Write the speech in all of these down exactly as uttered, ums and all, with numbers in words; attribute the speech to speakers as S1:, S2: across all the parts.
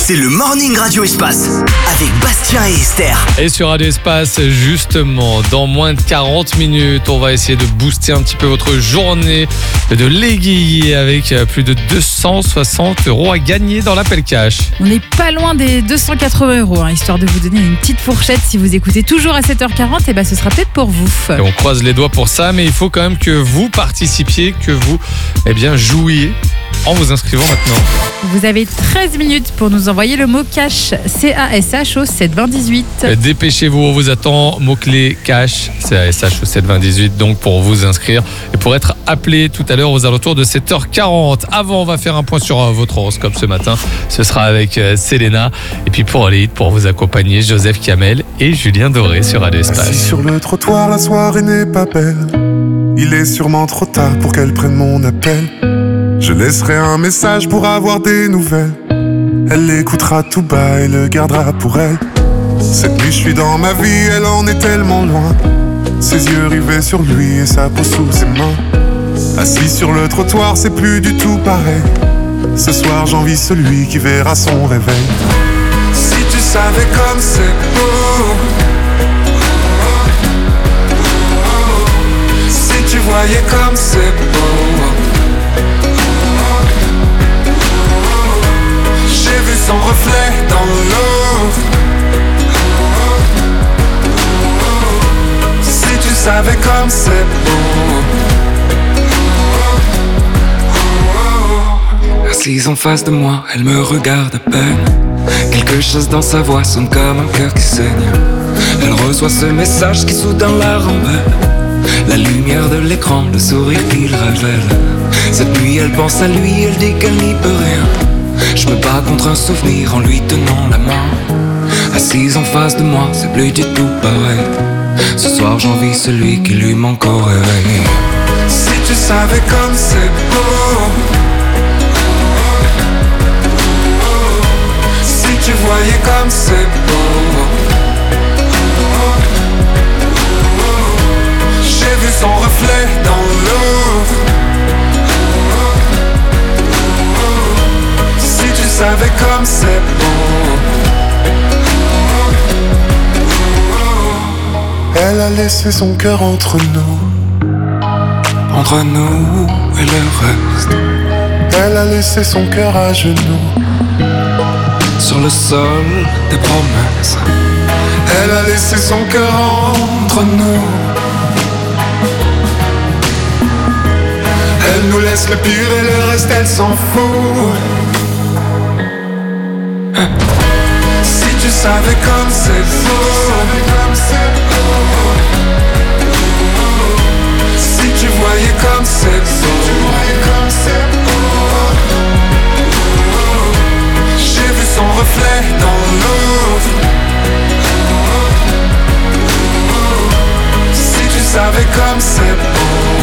S1: C'est le Morning Radio Espace avec Bastien et Esther.
S2: Et sur Radio Espace, justement, dans moins de quarante minutes, on va essayer de booster un petit peu votre journée, de l'égayer avec plus de deux cent soixante euros à gagner dans l'appel cash.
S3: On n'est pas loin des deux cent quatre-vingts euros, hein, histoire de vous donner une petite fourchette. Si vous écoutez toujours à sept heures quarante, et ben ce sera peut-être pour vous.
S2: Et on croise les doigts pour ça, mais il faut quand même que vous participiez, que vous eh bien, jouiez en vous inscrivant maintenant.
S3: Vous avez treize minutes pour nous envoyer le mot cash, C A S H au sept vingt dix-huit.
S2: Dépêchez-vous, on vous attend. Mot-clé cash, C A S H au sept vingt dix-huit, donc pour vous inscrire et pour être appelé tout à l'heure aux alentours de sept heures quarante. Avant, on va faire un point sur euh, votre horoscope ce matin. Ce sera avec euh, Selena. Et puis pour aller pour vous accompagner, Joseph Kamel et Julien Doré sur Radio Espace.
S4: Assis sur le trottoir, la soirée n'est pas belle. Il est sûrement trop tard pour qu'elle prenne mon appel. Je laisserai un message pour avoir des nouvelles. Elle l'écoutera tout bas et le gardera pour elle. Cette nuit je suis dans ma vie, elle en est tellement loin. Ses yeux rivés sur lui et sa peau sous ses mains. Assis sur le trottoir, c'est plus du tout pareil. Ce soir j'envie celui qui verra son réveil. Si tu savais comme c'est beau, si tu voyais comme c'est beau. J'ai vu son reflet dans l'eau. Si tu savais comme c'est beau. Assise en face de moi, elle me regarde à peine. Quelque chose dans sa voix sonne comme un cœur qui saigne. Elle reçoit ce message qui soudain la rembelle. La lumière de l'écran, le sourire qu'il révèle. Cette nuit elle pense à lui, elle dit qu'elle n'y peut rien. Je me bats contre un souvenir en lui tenant la main. Assise en face de moi, c'est plus du tout pareil. Ce soir j'envie celui qui lui manque au réveil. Si tu savais comme c'est beau, si tu voyais comme c'est beau. J'ai vu son reflet dans l'eau. Si tu savais comme c'est beau. Elle a laissé son cœur entre nous, entre nous et le reste. Elle a laissé son cœur à genoux, sur le sol des promesses. Elle a laissé son cœur entre nous. Elle nous laisse le pire et le reste elle s'en fout. Si tu savais comme c'est beau, si tu voyais comme c'est beau. J'ai vu son reflet dans l'eau. Si tu savais comme c'est beau.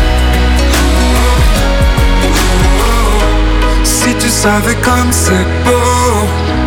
S4: Si tu savais comme c'est beau.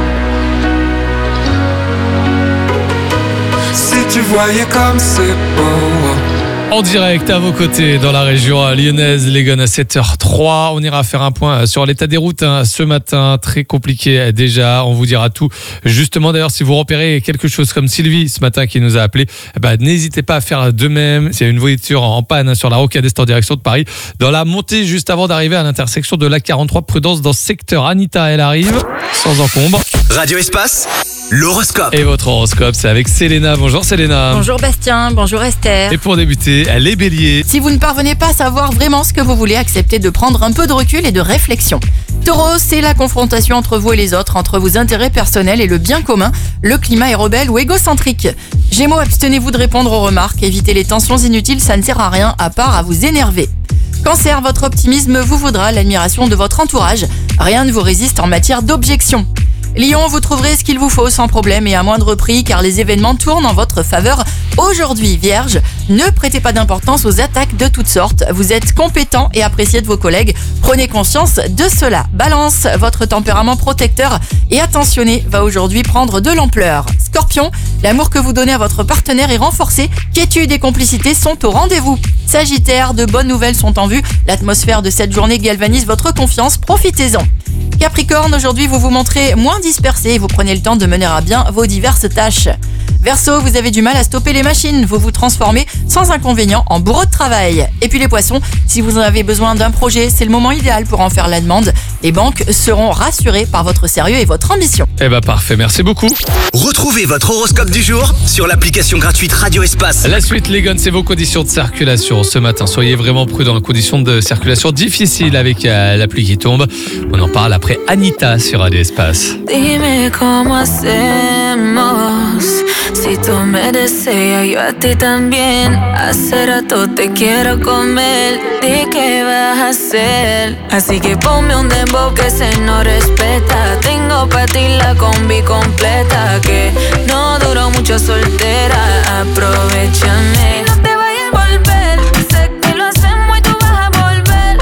S4: Si tu voyais comme c'est beau.
S2: En direct à vos côtés dans la région lyonnaise, les Gones à sept heures trois. On ira faire un point sur l'état des routes hein, ce matin. Très compliqué déjà. On vous dira tout. Justement, d'ailleurs, si vous repérez quelque chose comme Sylvie ce matin qui nous a appelé, eh ben, n'hésitez pas à faire de même. S'il y a une voiture en panne hein, sur la Rocade Est en direction de Paris, dans la montée juste avant d'arriver à l'intersection de l'A quarante-trois, prudence dans ce secteur. Anita, elle arrive sans encombre.
S1: Radio Espace, l'horoscope.
S2: Et votre horoscope, c'est avec Selena. Bonjour Selena.
S5: Bonjour Bastien, bonjour Esther.
S2: Et pour débuter, les béliers.
S5: Si vous ne parvenez pas à savoir vraiment ce que vous voulez, acceptez de prendre un peu de recul et de réflexion. Taureau, c'est la confrontation entre vous et les autres, entre vos intérêts personnels et le bien commun. Le climat est rebelle ou égocentrique. Gémeaux, abstenez-vous de répondre aux remarques, évitez les tensions inutiles, ça ne sert à rien à part à vous énerver. Cancer, votre optimisme vous vaudra l'admiration de votre entourage. Rien ne vous résiste en matière d'objection. Lion, vous trouverez ce qu'il vous faut sans problème et à moindre prix car les événements tournent en votre faveur. Aujourd'hui, Vierge, ne prêtez pas d'importance aux attaques de toutes sortes. Vous êtes compétent et apprécié de vos collègues. Prenez conscience de cela. Balance, votre tempérament protecteur et attentionné va aujourd'hui prendre de l'ampleur. Scorpion, l'amour que vous donnez à votre partenaire est renforcé. Quiétude et complicité sont au rendez-vous. Sagittaire, de bonnes nouvelles sont en vue. L'atmosphère de cette journée galvanise votre confiance. Profitez-en. Capricorne, aujourd'hui vous vous montrez moins dispersé et vous prenez le temps de mener à bien vos diverses tâches. Verseau, vous avez du mal à stopper les machines, vous vous transformez sans inconvénient en bourreau de travail. Et puis les poissons, si vous en avez besoin d'un projet, c'est le moment idéal pour en faire la demande. Les banques seront rassurées par votre sérieux et votre ambition.
S2: Eh ben parfait, merci beaucoup.
S1: Retrouvez votre horoscope du jour sur l'application gratuite Radio Espace.
S2: La suite, les gars, c'est vos conditions de circulation ce matin. Soyez vraiment prudents, conditions de circulation difficiles avec euh, la pluie qui tombe. On en parle après Anita sur Radio Espace.
S6: Dime cómo hacemos. Si tú me deseas, yo a ti también. Hace rato te quiero comer. Di qué vas a hacer. Así que ponme un dembow que se no respeta. Tengo pa' ti la combi completa. Que no duró mucho soltera. Aprovechame. No te vayas a volver. Sé que lo hacemos y tú vas a volver.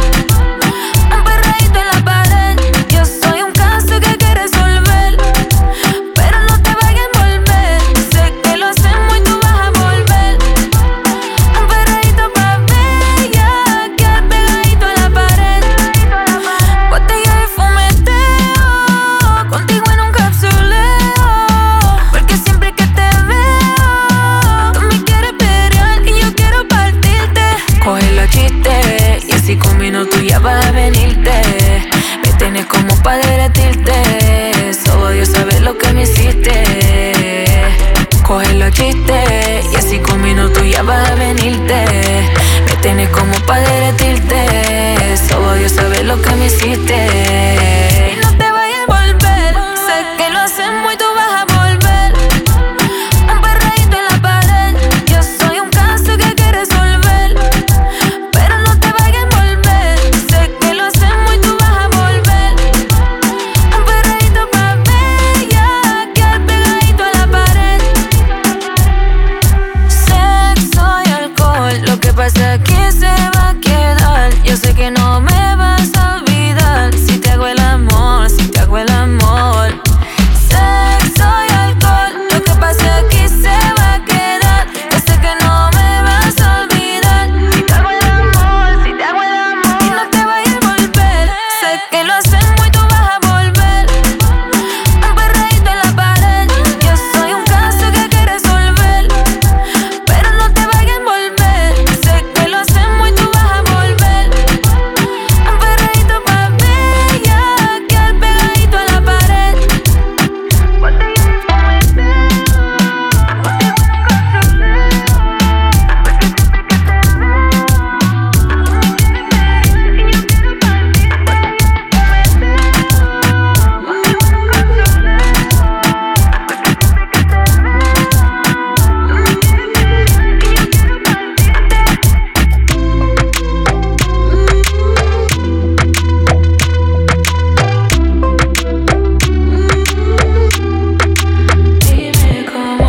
S6: Un perreíto en la pared. Yo soy un caso que hay que resolver. Pero no te vayas a volver. Sé que lo hacemos y tú vas a volver. Un perreíto pa' bella. Quedar pegadito a la pared. Botella de fumeteo. Contigo en un capsuleo. Porque siempre que te veo, tú me quieres pelear y yo quiero partirte. Coge la chiste y así con minutos ya vas a venirte. Me tienes como pa' derretirte. Solo Dios sabe lo que me hiciste. Coge la chiste y así con minutos ya vas a venirte. Me tienes como pa' derretirte. Solo Dios sabe lo que me hiciste. Y no te vayas a volver. Sé que lo hacemos y tú vas a volver. Un perreíto en la pared. Yo soy un caso que hay que resolver. Pero no te vayas a volver. Sé que lo hacemos y tú vas a volver. Un perreíto pa' bella. Quedar pegadito a la pared. Sexo y alcohol. Lo que pasa aquí se va a quedar. Yo sé que no me vas a olvidar. Si te hago el amor, si te hago el amor. Sexo y alcohol. Lo que pasa aquí se va a quedar. Yo sé que no me vas a olvidar. Si te hago el amor, si te hago el amor. Y no te vayas a volver. Sé que lo hacemos y tú vas a volver. Un perreíto en la pared. Yo soy un caso que hay que resolver. Pero no te vayas a volver. Sé que lo hacemos y tú vas a volver. Un perreíto pa' bella. Quedar pegadito a la pared. Dime cómo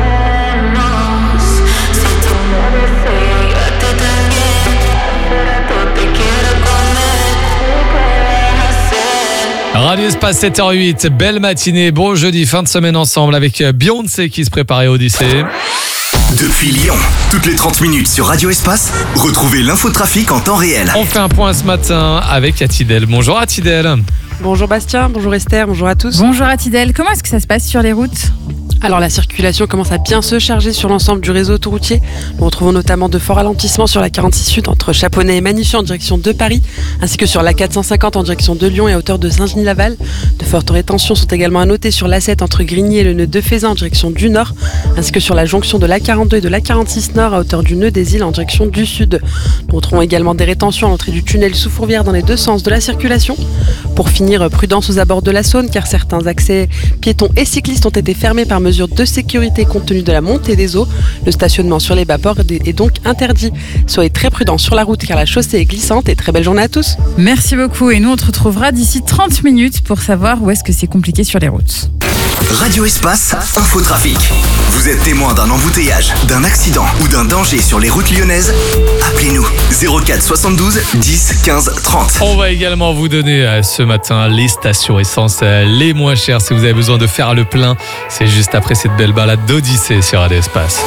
S6: hacemos. Si tú me deseas, yo a ti también. Hace rato te quiero comer. ¿Qué vas a hacer?
S2: Radio Espace sept heures huit, belle matinée, bon jeudi, fin de semaine ensemble avec Beyoncé qui se préparait à Odyssée.
S1: Depuis Lyon, toutes les trente minutes sur Radio Espace, retrouvez l'infotrafic en temps réel.
S2: On fait un point ce matin avec Atidel. Bonjour Atidel.
S7: Bonjour Bastien, bonjour Esther, bonjour à tous.
S3: Bonjour Atidel, comment est-ce que ça se passe sur les routes ?
S7: Alors la circulation commence à bien se charger sur l'ensemble du réseau autoroutier. Nous retrouvons notamment de forts ralentissements sur la quarante-six Sud entre Chaponnet et Manifieux en direction de Paris, ainsi que sur la quatre cent cinquante en direction de Lyon et à hauteur de Saint-Genis-Laval. De fortes rétentions sont également à noter sur l'A sept entre Grigny et le nœud de Faisan en direction du Nord, ainsi que sur la jonction de l'A quarante-deux et de l'A quarante-six Nord à hauteur du nœud des îles en direction du Sud. Nous retrouvons également des rétentions à l'entrée du tunnel sous Fourvière dans les deux sens de la circulation. Pour finir, prudence aux abords de la Saône car certains accès piétons et cyclistes ont été fermés par mesure de sécurité compte tenu de la montée des eaux. Le stationnement sur les bas-ports est donc interdit. Soyez très prudents sur la route car la chaussée est glissante et très belle journée à tous.
S3: Merci beaucoup et nous on te retrouvera d'ici trente minutes pour savoir où est-ce que c'est compliqué sur les routes.
S1: Radio Espace, infotrafic. Vous êtes témoin d'un embouteillage, d'un accident ou d'un danger sur les routes lyonnaises? Appelez-nous zéro quatre soixante-douze dix quinze trente.
S2: On va également vous donner euh, ce matin les stations essence euh, les moins chères si vous avez besoin de faire le plein. C'est juste après cette belle balade d'Odyssée sur Radio Espace.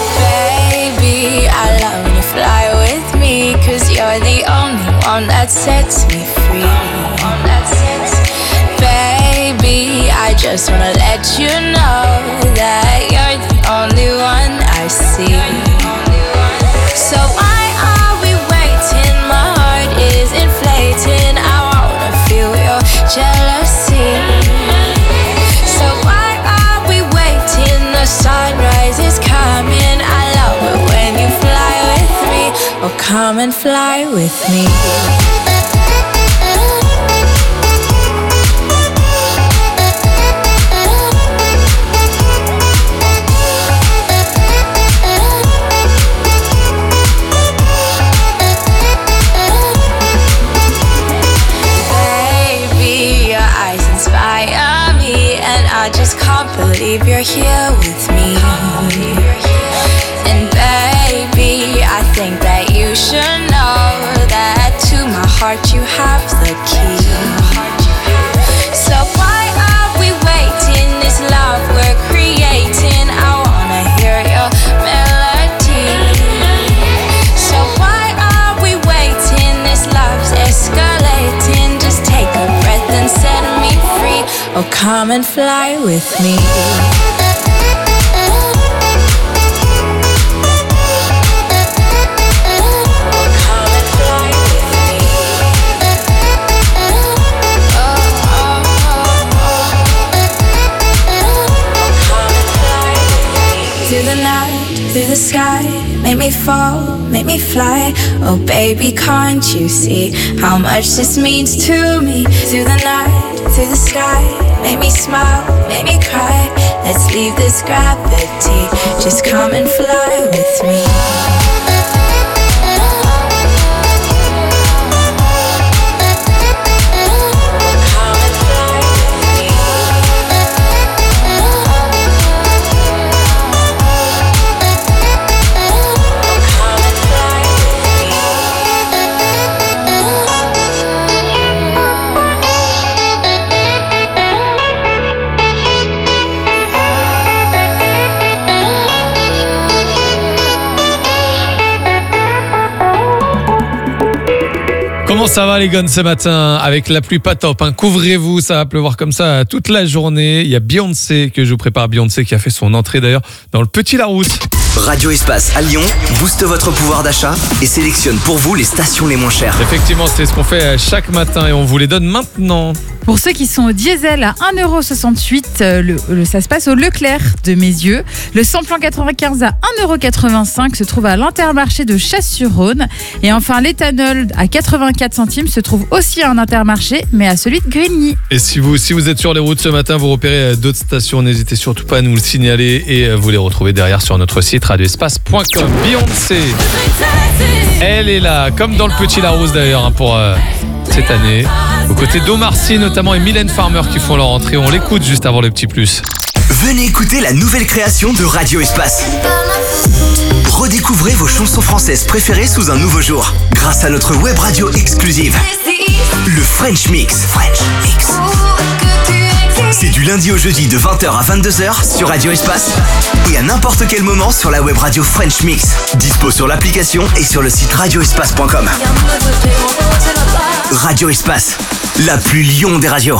S6: Baby, I love when you fly with me, 'cause you're the only one that sets me free. just wanna let you know that you're the only one I see. So why are we waiting? My heart is inflating. I wanna feel your jealousy. So why are we waiting? The sunrise is coming. I love it when you fly with me. Oh, come and fly with me. I just can't believe you're here with me. And baby, I think that you should know that to my heart you have the key. So why are we waiting? This love we're creating, I wanna hear your melody. So why are we waiting? This love's escalating. Just take a breath and set me free. Oh, come and fly with me. Through the night, through the sky, make me fall, make me fly. Oh baby, can't you see how much this means to me? Through the night, through the sky, make me smile, make me cry. Let's leave this gravity, just come and fly with me.
S2: Comment ça va les gars ce matin avec la pluie pas top hein. Couvrez-vous, ça va pleuvoir comme ça toute la journée. Il y a Beyoncé que je vous prépare, Beyoncé qui a fait son entrée d'ailleurs dans le Petit Larousse.
S1: Radio Espace à Lyon booste votre pouvoir d'achat et sélectionne pour vous les stations les moins chères.
S2: Effectivement, c'est ce qu'on fait chaque matin et on vous les donne maintenant.
S3: Pour ceux qui sont au diesel à un euro soixante-huit, le, le, ça se passe au Leclerc de Mézieux. Le samplon quatre-vingt-quinze à un euro quatre-vingt-cinq se trouve à l'Intermarché de Chasse-sur-Rhône. Et enfin, l'éthanol à quatre-vingt-quatre centimes se trouve aussi à un Intermarché, mais à celui de Grigny.
S2: Et si vous, si vous êtes sur les routes ce matin, vous repérez d'autres stations, n'hésitez surtout pas à nous le signaler et vous les retrouvez derrière sur notre site radio espace point com. Beyoncé, elle est là, comme dans le Petit Larousse d'ailleurs, hein, pour euh, cette année. Aux côtés d'Omar Sy notamment et Mylène Farmer qui font leur entrée. On l'écoute juste avant le petit plus.
S1: Venez écouter la nouvelle création de Radio Espace. Redécouvrez vos chansons françaises préférées sous un nouveau jour grâce à notre web radio exclusive, le French Mix. French Mix. C'est du lundi au jeudi de vingt heures à vingt-deux heures sur Radio Espace et à n'importe quel moment sur la web radio French Mix. Dispo sur l'application et sur le site radio espace point com. Radio Espace, la plus Lyon des radios.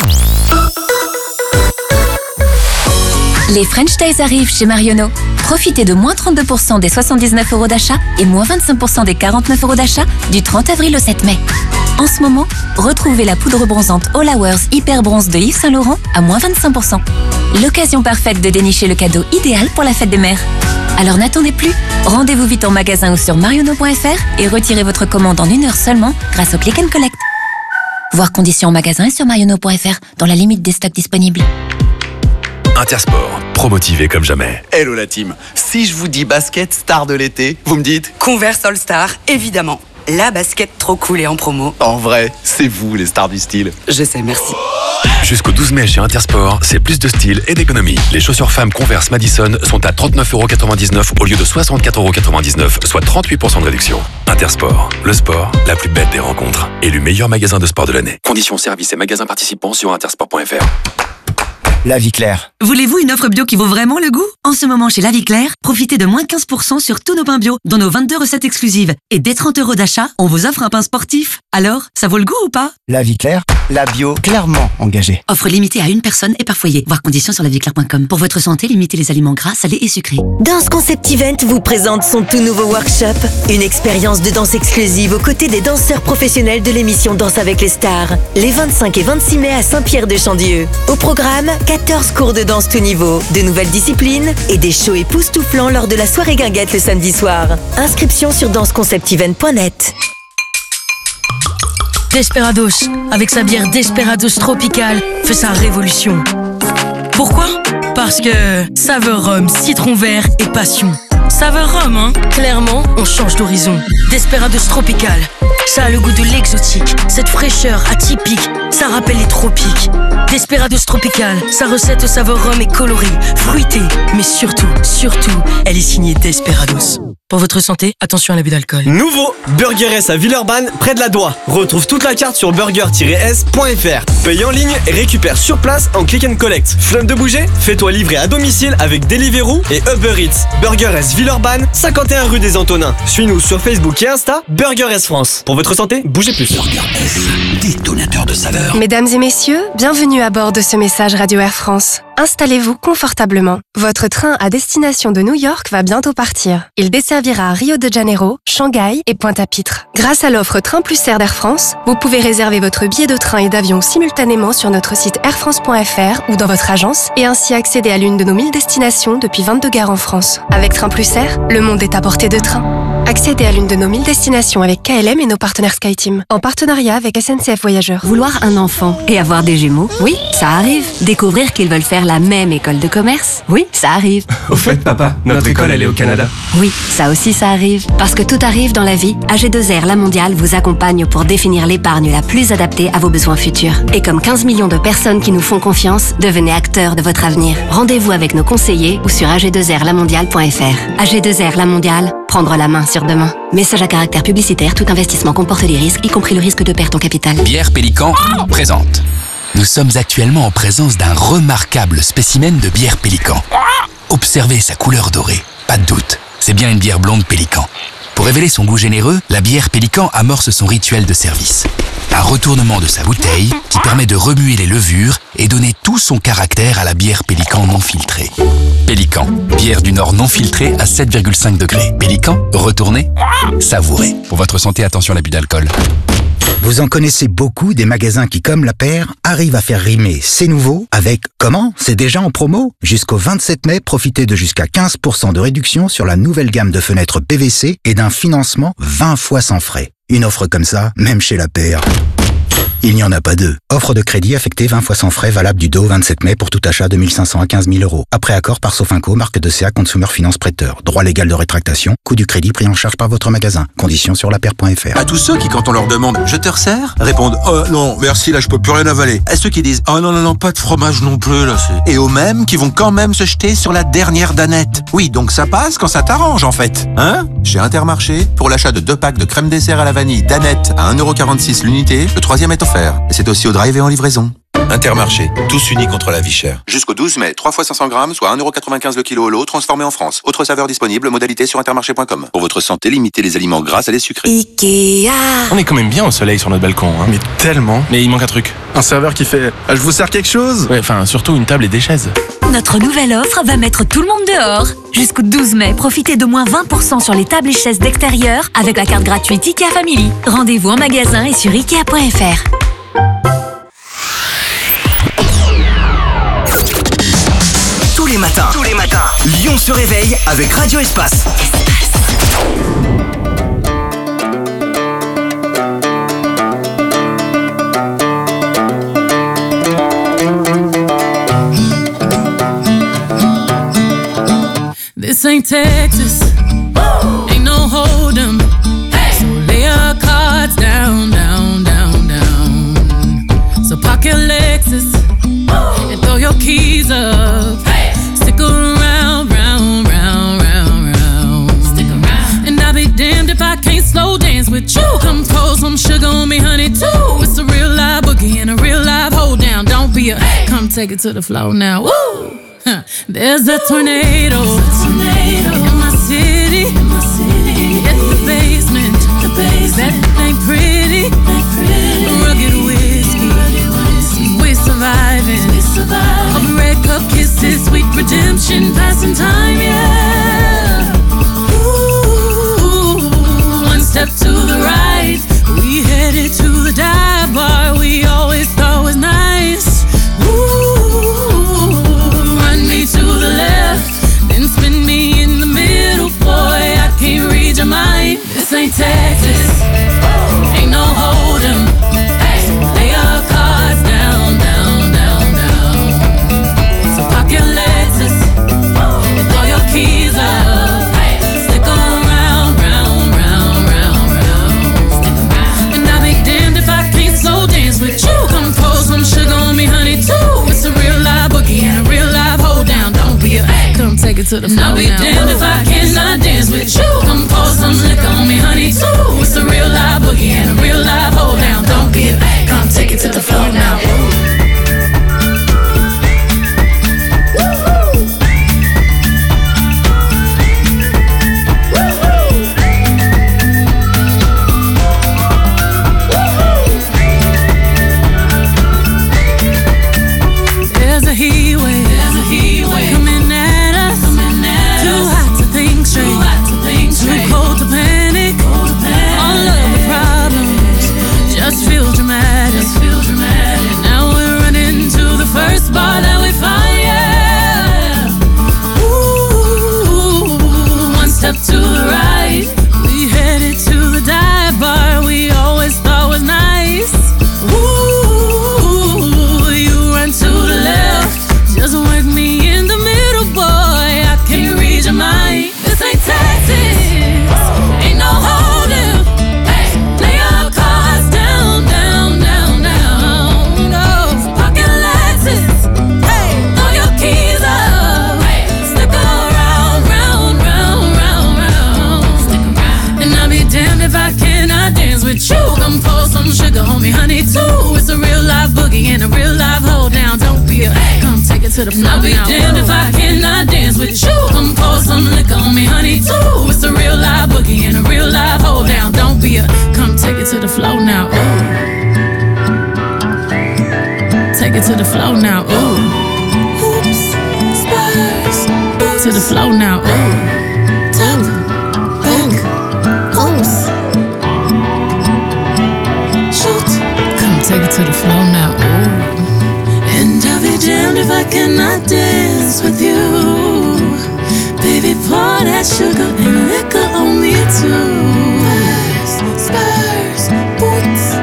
S8: Les French Days arrivent chez Marionneau. Profitez de moins trente-deux pour cent des soixante-dix-neuf euros d'achat et moins vingt-cinq pour cent des quarante-neuf euros d'achat du trente avril au sept mai. En ce moment, retrouvez la poudre bronzante All Hours Hyper Bronze de Yves Saint Laurent à moins vingt-cinq pour cent. L'occasion parfaite de dénicher le cadeau idéal pour la fête des mères. Alors n'attendez plus, rendez-vous vite en magasin ou sur marionneau point f r et retirez votre commande en une heure seulement grâce au Click and Collect. Voir conditions en magasin et sur marionneau point f r dans la limite des stocks disponibles.
S9: Intersport, promotivé comme jamais.
S10: Hello la team, si je vous dis basket star de l'été, vous me dites
S11: Converse All Star, évidemment. La basket trop cool et en promo.
S10: En vrai, c'est vous les stars du style.
S11: Je sais, merci.
S9: Jusqu'au douze mai chez Intersport, c'est plus de style et d'économie. Les chaussures femmes Converse Madison sont à trente-neuf euros quatre-vingt-dix-neuf au lieu de soixante-quatre euros quatre-vingt-dix-neuf, soit trente-huit pour cent de réduction. Intersport, le sport, la plus belle des rencontres. Élu meilleur magasin de sport de l'année. Conditions services et magasins participants sur intersport point f r.
S12: La Vie Claire.
S13: Voulez-vous une offre bio qui vaut vraiment le goût? En ce moment, chez La Vie Claire, profitez de moins quinze pour cent sur tous nos pains bio, dans nos vingt-deux recettes exclusives. Et dès trente euros d'achat, on vous offre un pain sportif. Alors, ça vaut le goût ou pas?
S12: La Vie Claire, la bio clairement engagée.
S13: Offre limitée à une personne et par foyer. Voir conditions sur la vie claire point com. Pour votre santé, limitez les aliments gras, salés et sucrés.
S14: Danse Concept Event vous présente son tout nouveau workshop. Une expérience de danse exclusive aux côtés des danseurs professionnels de l'émission Danse avec les stars. Les vingt-cinq et vingt-six mai à Saint-Pierre-de-Chandieu. Au programme, quatorze cours de danse tout niveau, de nouvelles disciplines et des shows époustouflants lors de la soirée guinguette le samedi soir. Inscription sur danse concept event point net.
S15: Desperados, avec sa bière Desperados Tropical, fait sa révolution. Pourquoi? Parce que saveur rhum, citron vert et passion. Saveur rhum, hein? Clairement, on change d'horizon. Desperados Tropical, ça a le goût de l'exotique. Cette fraîcheur atypique, ça rappelle les tropiques. Desperados Tropical, sa recette au saveur rhum est colorée, fruitée, mais surtout, surtout, elle est signée Desperados. Pour votre santé, attention à l'abus d'alcool.
S16: Nouveau Burger S à Villeurbanne, près de la Doua. Retrouve toute la carte sur burger tiret s point f r. Paye en ligne et récupère sur place en click and collect. Flemme de bouger? Fais-toi livrer à domicile avec Deliveroo et Uber Eats. Burger S Villeurbanne, cinquante et un rue des Antonins. Suis-nous sur Facebook et Insta, Burger S France. Pour votre santé, bougez plus.
S17: Burger S, détonateur de saveur.
S18: Mesdames et messieurs, bienvenue à bord de ce message Radio Air France. Installez-vous confortablement. Votre train à destination de New York va bientôt partir. Il desservira Rio de Janeiro, Shanghai et Pointe-à-Pitre. Grâce à l'offre Train Plus Air d'Air France, vous pouvez réserver votre billet de train et d'avion simultanément sur notre site air france point f r ou dans votre agence et ainsi accéder à l'une de nos mille destinations depuis vingt-deux gares en France. Avec Train Plus Air, le monde est à portée de train. Accédez à l'une de nos mille destinations avec K L M et nos partenaires SkyTeam, en partenariat avec S N C F Voyageurs.
S8: Vouloir un enfant et avoir des jumeaux, oui, ça arrive. Découvrir qu'ils veulent faire la même école de commerce, oui, ça arrive.
S19: Au fait, papa, notre école, elle est au Canada.
S8: Oui, ça aussi, ça arrive. Parce que tout arrive dans la vie, A G deux R La Mondiale vous accompagne pour définir l'épargne la plus adaptée à vos besoins futurs. Et comme quinze millions de personnes qui nous font confiance, devenez acteurs de votre avenir. Rendez-vous avec nos conseillers ou sur a g deux r la mondiale point f r. A G deux R La Mondiale, prendre la main sur demain. Message à caractère publicitaire, tout investissement comporte des risques, y compris le risque de perte en capital.
S20: Bière Pélican présente. Nous sommes actuellement en présence d'un remarquable spécimen de bière Pélican. Observez sa couleur dorée, pas de doute, c'est bien une bière blonde Pélican. Pour révéler son goût généreux, la bière Pélican amorce son rituel de service. Un retournement de sa bouteille qui permet de remuer les levures et donner tout son caractère à la bière Pélican non filtrée. Pélican, bière du Nord non filtrée à sept virgule cinq degrés. Pélican, retournez, savourez. Pour votre santé, attention à l'abus d'alcool.
S21: Vous en connaissez beaucoup des magasins qui, comme La Paire, arrivent à faire rimer C'est nouveau avec Comment? C'est déjà en promo? Jusqu'au vingt-sept mai, profitez de jusqu'à quinze pour cent de réduction sur la nouvelle gamme de fenêtres P V C et d'un financement vingt fois sans frais. Une offre comme ça, même chez La Paire, il n'y en a pas deux. Offre de crédit affectée vingt fois sans frais, valable du deux au vingt-sept mai pour tout achat de mille cinq cents à quinze mille euros. Après accord par Sofinco, marque de C A Consumer Finance Prêteur. Droit légal de rétractation, coût du crédit pris en charge par votre magasin. Conditions sur lapaire point f r.
S22: À tous ceux qui, quand on leur demande « Je te resserre ?» répondent « Oh non, merci, là je peux plus rien avaler ». À ceux qui disent « Oh non, non, non, pas de fromage non plus, là c'est... » Et aux mêmes qui vont quand même se jeter sur la dernière danette. Oui, donc ça passe quand ça t'arrange en fait. Hein? Chez Intermarché, pour l'achat de deux packs de crème dessert à la vanille danette à un euro quarante-six l'unité, le troisième est offert. Et c'est aussi au drive et en livraison.
S23: Intermarché, tous unis contre la vie chère. Jusqu'au douze mai, trois fois cinq cents grammes, soit un euro quatre-vingt-quinze le kilo au lot, transformé en France. Autre saveur disponible, modalité sur intermarché point com. Pour votre santé, limitez les aliments gras à les sucrés.
S14: Ikea.
S19: On est quand même bien au soleil sur notre balcon, hein.
S23: Mais tellement.
S19: Mais il manque un truc. Un serveur qui fait ah, « Je vous sers quelque chose ?» Ouais, enfin, surtout une table et des chaises.
S24: Notre nouvelle offre va mettre tout le monde dehors. Jusqu'au douze mai, profitez de moins vingt pour cent sur les tables et chaises d'extérieur avec la carte gratuite Ikea Family. Rendez-vous en magasin et sur ikea point f r.
S1: Tous les matins, tous les matins, Lyon se réveille avec Radio Espace.
S25: This ain't Texas, ain't no hold'em. So lay your cards down, down, down, down. So park your Lexus and throw your keys up. Stick around, round, round, round, round. Stick around. And I'll be damned if I can't slow dance with you. Come pour some sugar on me, honey, too. It's a real live boogie and a real live hold down. Don't be a come take take it to the floor now. Woo! There's a tornado, tornado in my city. In my city. It's the basement. The basement. That ain't pretty. Ain't pretty. Rugged whiskey. We're surviving. We surviving. Of red cup kisses, sweet redemption, passing time, yeah. Ooh, one step to the right, we headed to the dive bar we always thought was nice. Ooh, run me to the left, then spin me in the middle, boy, I can't read your mind. This ain't Texas, ain't no hold'em. Hey, lay our cards down, down, down, down. So pop your Lexus and throw your keys up. Hey, stick around, round, round, round, round. Stick around. And I'll be damned if I can't slow dance with you. Come pour some sugar on me, honey, too. It's a real live boogie and a real live hold down. Don't be a hey, come take it to the floor. I'll be damned if I cannot dance with you. Come pour some liquor on me, honey, too. It's a real live boogie and a real live hold down. Don't be a hey, come take it to the floor now. There's a heat wave, there's a heat wave coming at us, coming at too us. Hot to think straight, too hot to think straight, too cold to panic, cold to panic. All of the problems just feel dramatic, just feel dramatic. Now we're running to the first bar that we find, yeah. Ooh, one step to the right, we headed to the dive bar we always thought was nice. Ooh, you run to the left, just work me in the middle, boy, I can't read your mind. This ain't Texas, ain't no hold'em. Hey, lay your cards down, down, down, down. No, pocket Lexus. Hey, throw your keys up. Hey, stick around, round, round, round, round. Stick around. And I'll be damned if I cannot dance with you. Come pour some sugar on me, honey, too. It's a real live boogie and a real live hold down. Don't be a hey, come take it to the floor. I'll be damned if I cannot dance with you. Come pour some liquor on me, honey, too. It's a real live boogie and a real live hold down. Don't be a come take it to the floor now. Ooh. Take it to the floor now. Ooh. Hoops, spurs, to the floor now. Ooh. Top, back, oops. Shoot, come take it to the floor now. Ooh. And I'll be damned if I cannot dance with you. Baby, pour that sugar and liquor on me too. Spurs, boots,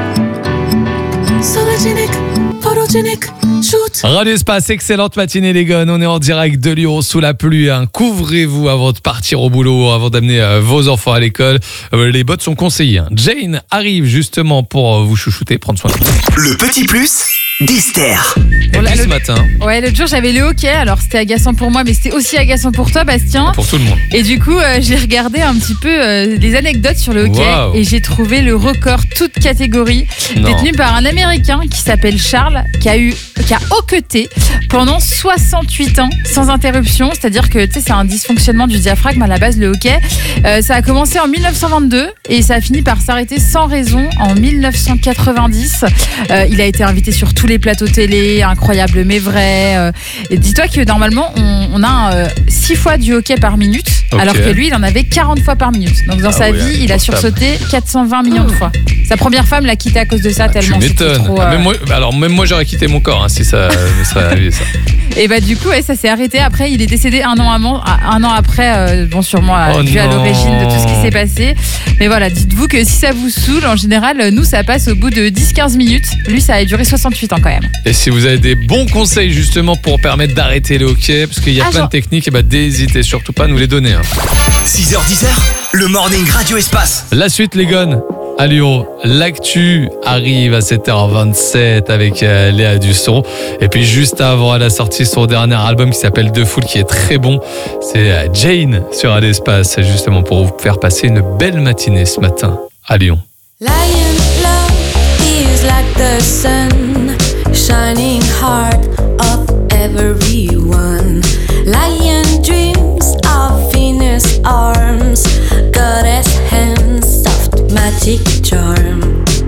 S25: sologenic, photogenic, shoot.
S2: Radio Espace, excellente matinée les gars, on est en direct de Lyon sous la pluie, hein. Couvrez-vous avant de partir au boulot, avant d'amener euh, vos enfants à l'école, euh, les bottes sont conseillées, hein. Jane arrive justement pour euh, vous chouchouter, prendre soin de vous.
S1: Le petit plus d'Esther.
S2: Et
S3: Bon, là,
S2: puis ce
S3: le-
S2: matin,
S3: Ouais, l'autre jour j'avais le hockey, alors c'était agaçant pour moi, mais c'était aussi agaçant pour toi, Bastien.
S2: pour tout le monde.
S3: Et du coup, euh, j'ai regardé un petit peu euh, les anecdotes sur le hockey
S2: Wow.
S3: et j'ai trouvé le record toute catégorie
S2: Non.
S3: détenu par un Américain qui s'appelle Charles, qui a eu, qui a hoqueté pendant soixante-huit ans sans interruption. C'est-à-dire que tu sais, c'est un dysfonctionnement du diaphragme à la base le hockey. Euh, ça a commencé en mille neuf cent vingt-deux et ça a fini par s'arrêter sans raison en mille neuf cent quatre-vingt-dix. Euh, il a été invité sur tous les plateaux télé, incroyable mais vrai. Euh, et dis-toi que normalement on, on a euh, six fois du hockey par minute,
S2: Ok.
S3: alors que lui il en avait quarante fois par minute. Donc dans
S2: Ah
S3: sa
S2: ouais,
S3: vie il a
S2: insupportable.
S3: sursauté quatre cent vingt millions de fois. Sa première femme l'a quitté à cause de ça
S2: Tu
S3: tellement c'était
S2: m'étonnes.
S3: trop.
S2: Ah,
S3: euh,
S2: même moi, alors même moi j'aurais quitté mon corps hein, si ça me serait arrivé ça.
S3: Et bah du coup ouais, ça s'est arrêté. Après il est décédé un an, avant, un an après, euh, bon sûrement
S2: Oh
S3: dû à
S2: non.
S3: l'origine de tout ce qui s'est passé. Mais voilà, dites-vous que si ça vous saoule, en général nous ça passe au bout de dix à quinze minutes. Lui ça a duré soixante-huit ans quand même.
S2: Et si vous avez des bons conseils justement pour permettre d'arrêter le hockey, parce qu'il y a
S3: Ah,
S2: plein
S3: genre-
S2: de techniques, et bah n'hésitez surtout pas à nous les donner. hein.
S1: six heures dix, le morning Radio Espace.
S2: La suite les gars, à Lyon, l'actu arrive à sept heures vingt-sept avec euh, Léa Dusson. Et puis juste avant, elle a sorti son dernier album qui s'appelle The Fool, qui est très bon. C'est euh, Jane sur Radio Espace, justement pour vous faire passer une belle matinée ce matin à Lyon.
S4: Lion love is like the sun, shining heart of everyone. Lion dreams of Venus arms, goddess hands, soft magic charm.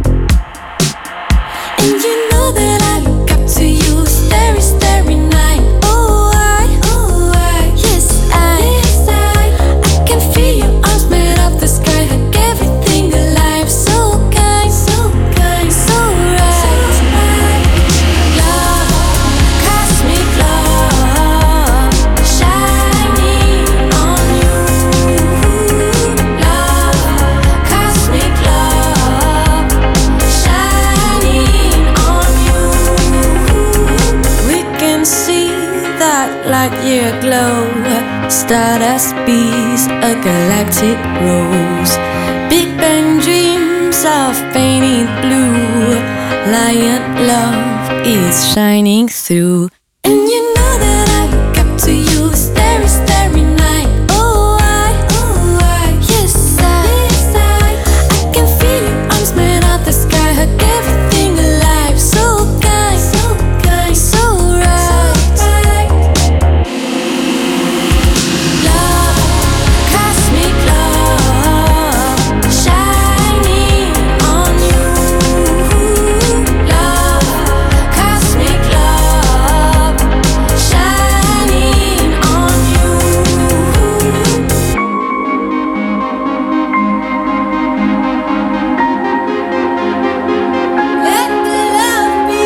S4: And you know that I look up to you, starry, starry night. Oh, I, oh, I, yes, I, yes, I, I can feel your arms made of the sky, hug everything alive. So kind, so kind, so right. Love, cosmic love, shining on you. Love, cosmic love, shining on you. We can see that light year glow, stardust bees, a galactic rose. Big Bang dreams of painted blue. Lion love is shining through. And you know that I look up to you, starry, starry night. Oh, I, oh, I, yes, I, yes, I, I can feel your arms made of the sky, hug everything alive. So kind, so kind, so right. Love, cosmic love, shining on you. Love, cosmic love, shining on you. Let the love be.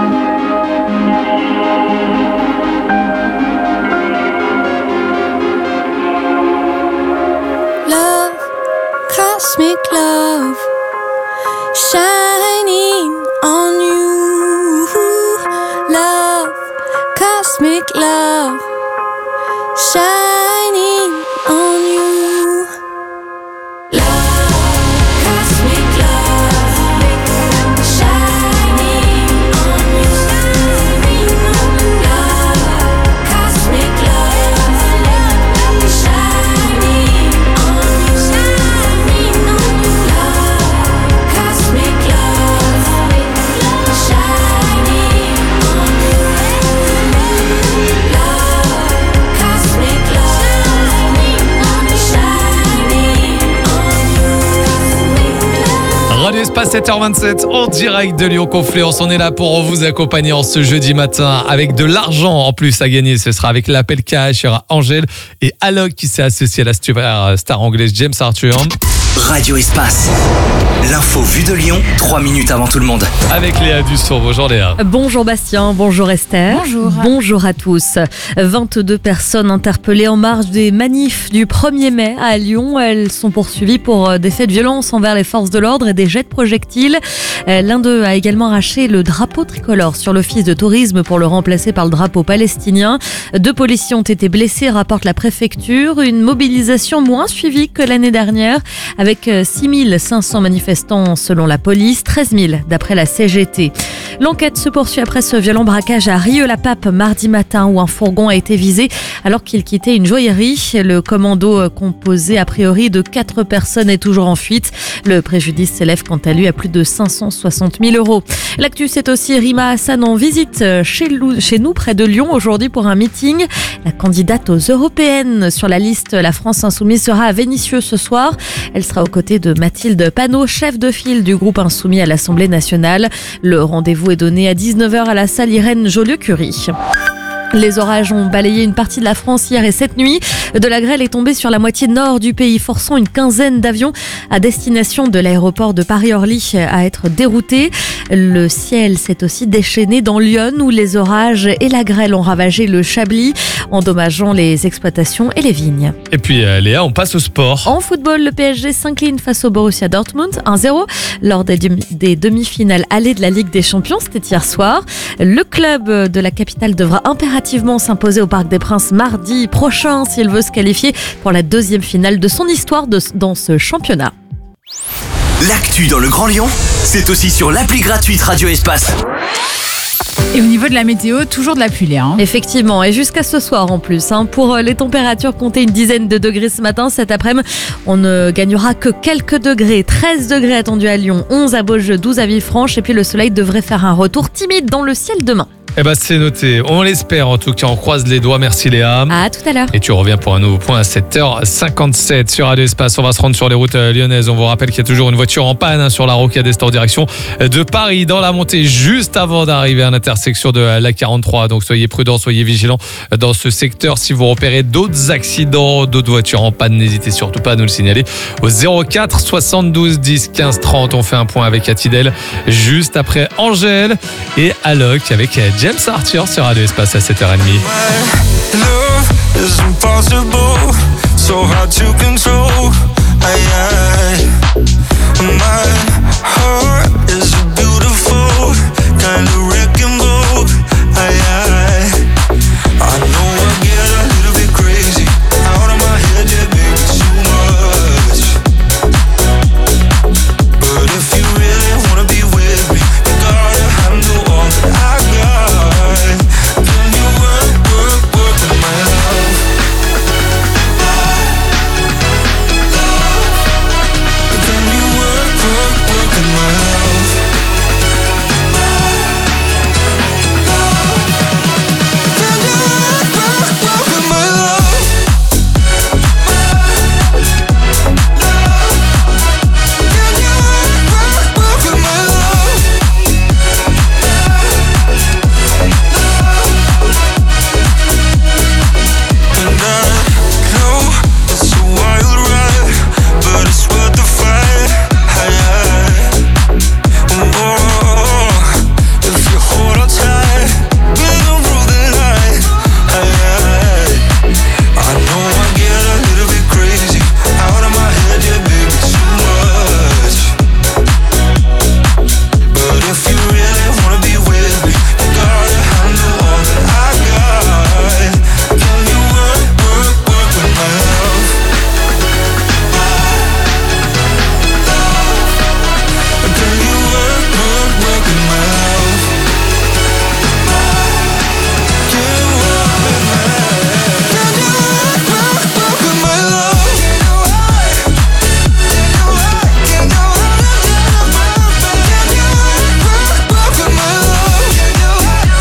S4: Love, cosmic love, shining on you. Love, cosmic love, shining on you. Love, cosmic love, shining on you. Love, cosmic love, shining on you. Love, cosmic love, shining on you. Love, cosmic love, shining on you.
S2: Radio Espace sept heures vingt-sept en direct de Lyon-Confluence. On est là pour vous accompagner en ce jeudi matin avec de l'argent en plus à gagner. Ce sera avec l'appel cash. Il y aura Angèle et Alok qui s'est associé à la star, star anglaise James Arthur.
S1: Radio Espace. L'info vue de Lyon, trois minutes avant tout le monde.
S2: Avec Léa Dussault. Bonjour Léa.
S5: Bonjour Bastien, bonjour Esther.
S3: Bonjour.
S5: Bonjour à tous. vingt-deux personnes interpellées en marge des manifs du premier mai à Lyon. Elles sont poursuivies pour des faits de violence envers les forces de l'ordre et des jets de projectiles. L'un d'eux a également arraché le drapeau tricolore sur l'office de tourisme pour le remplacer par le drapeau palestinien. Deux policiers ont été blessés, rapporte la préfecture. Une mobilisation moins suivie que l'année dernière avec six mille cinq cents manifestants selon la police, treize mille d'après la C G T. L'enquête se poursuit après ce violent braquage à Rieux-la-Pape mardi matin où un fourgon a été visé alors qu'il quittait une joaillerie. Le commando composé a priori de quatre personnes est toujours en fuite. Le préjudice s'élève quant à lui à plus de cinq cent soixante mille euros. L'actu, c'est aussi Rima Hassan en visite chez nous près de Lyon aujourd'hui pour un meeting. La candidate aux européennes sur la liste La France Insoumise sera à Vénissieux ce soir. Elle sera aux côtés de Mathilde Panot, chef de file du groupe Insoumis à l'Assemblée nationale. Le rendez-vous est donné à dix-neuf heures à la salle Irène Joliot-Curie. Les orages ont balayé une partie de la France hier et cette nuit. De la grêle est tombée sur la moitié nord du pays, forçant une quinzaine d'avions à destination de l'aéroport de Paris-Orly à être déroutés. Le ciel s'est aussi déchaîné dans Lyon où les orages et la grêle ont ravagé le Chablis, endommageant les exploitations et les vignes.
S2: Et puis euh, Léa, on passe au sport.
S5: En football, le P S G s'incline face au Borussia Dortmund un zéro lors des, demi- des demi-finales allées de la Ligue des Champions. C'était hier soir. Le club de la capitale devra impérativement s'imposer au Parc des Princes mardi prochain s'il veut se qualifier pour la deuxième finale de son histoire de, dans ce championnat.
S1: L'actu dans le Grand Lyon, c'est aussi sur l'appli gratuite Radio Espace.
S3: Et au niveau de la météo, toujours de la pluie, Léa. Hein.
S5: Effectivement, et jusqu'à ce soir en plus. Hein, pour les températures, comptez une dizaine de degrés ce matin. Cet après-midi, on ne gagnera que quelques degrés. treize degrés attendus à Lyon, onze à Beaujeu, douze à Villefranche. Et puis le soleil devrait faire un retour timide dans le ciel demain.
S2: Eh ben c'est noté, on l'espère en tout cas, on croise les doigts, merci Léa.
S5: À tout à l'heure.
S2: Et tu reviens pour un nouveau point à sept heures cinquante-sept sur Radio Espace. On va se rendre sur les routes lyonnaises. On vous rappelle qu'il y a toujours une voiture en panne hein, sur la Rocade Est en direction de Paris dans la montée juste avant d'arriver à l'intersection de la quarante-trois. Donc soyez prudents, soyez vigilants dans ce secteur. Si vous repérez d'autres accidents, d'autres voitures en panne, n'hésitez surtout pas à nous le signaler au zéro quatre soixante-douze dix quinze trente. On fait un point avec Atidel juste après Angèle et Alok avec James Arthur sur Radio Espace à sept heures trente.
S6: Love is impossible, so hard to control. Aye, aye. My heart is a beautiful kind of wrecking ball. Aye, aye. I know I get a little bit crazy, out of my head, yeah, baby, too much. But if you really wanna be with me, you gotta handle all that I got. Can you work, work, work with my love? Can you work, work, work with my love? Can you work, work, work with my love? Can you work, work, work with my love? And I know it's a wild ride, but it's worth the fight. Aye, aye. Oh, if you hold on tight, we gon' rule the night. Aye, aye. I know I get a little bit crazy, out of my head, yeah, baby, too much. But if you really wanna be with me, you gotta handle all that I got. Can you work, work, work with my love? Can you work, work, work with my love? Can you work with my love? Can you work, work, work with my love? Can you work? Can you work? Can you work? Can you work, work with my love? Can you work? Can you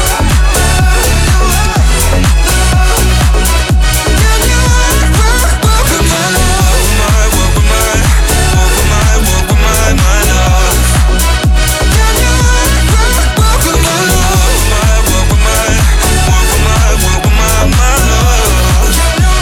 S6: work, work with my love? My work with my, work with my, work with my, my love. Can you work, work with my love? My work with my, work with my, work with my, my love. Can you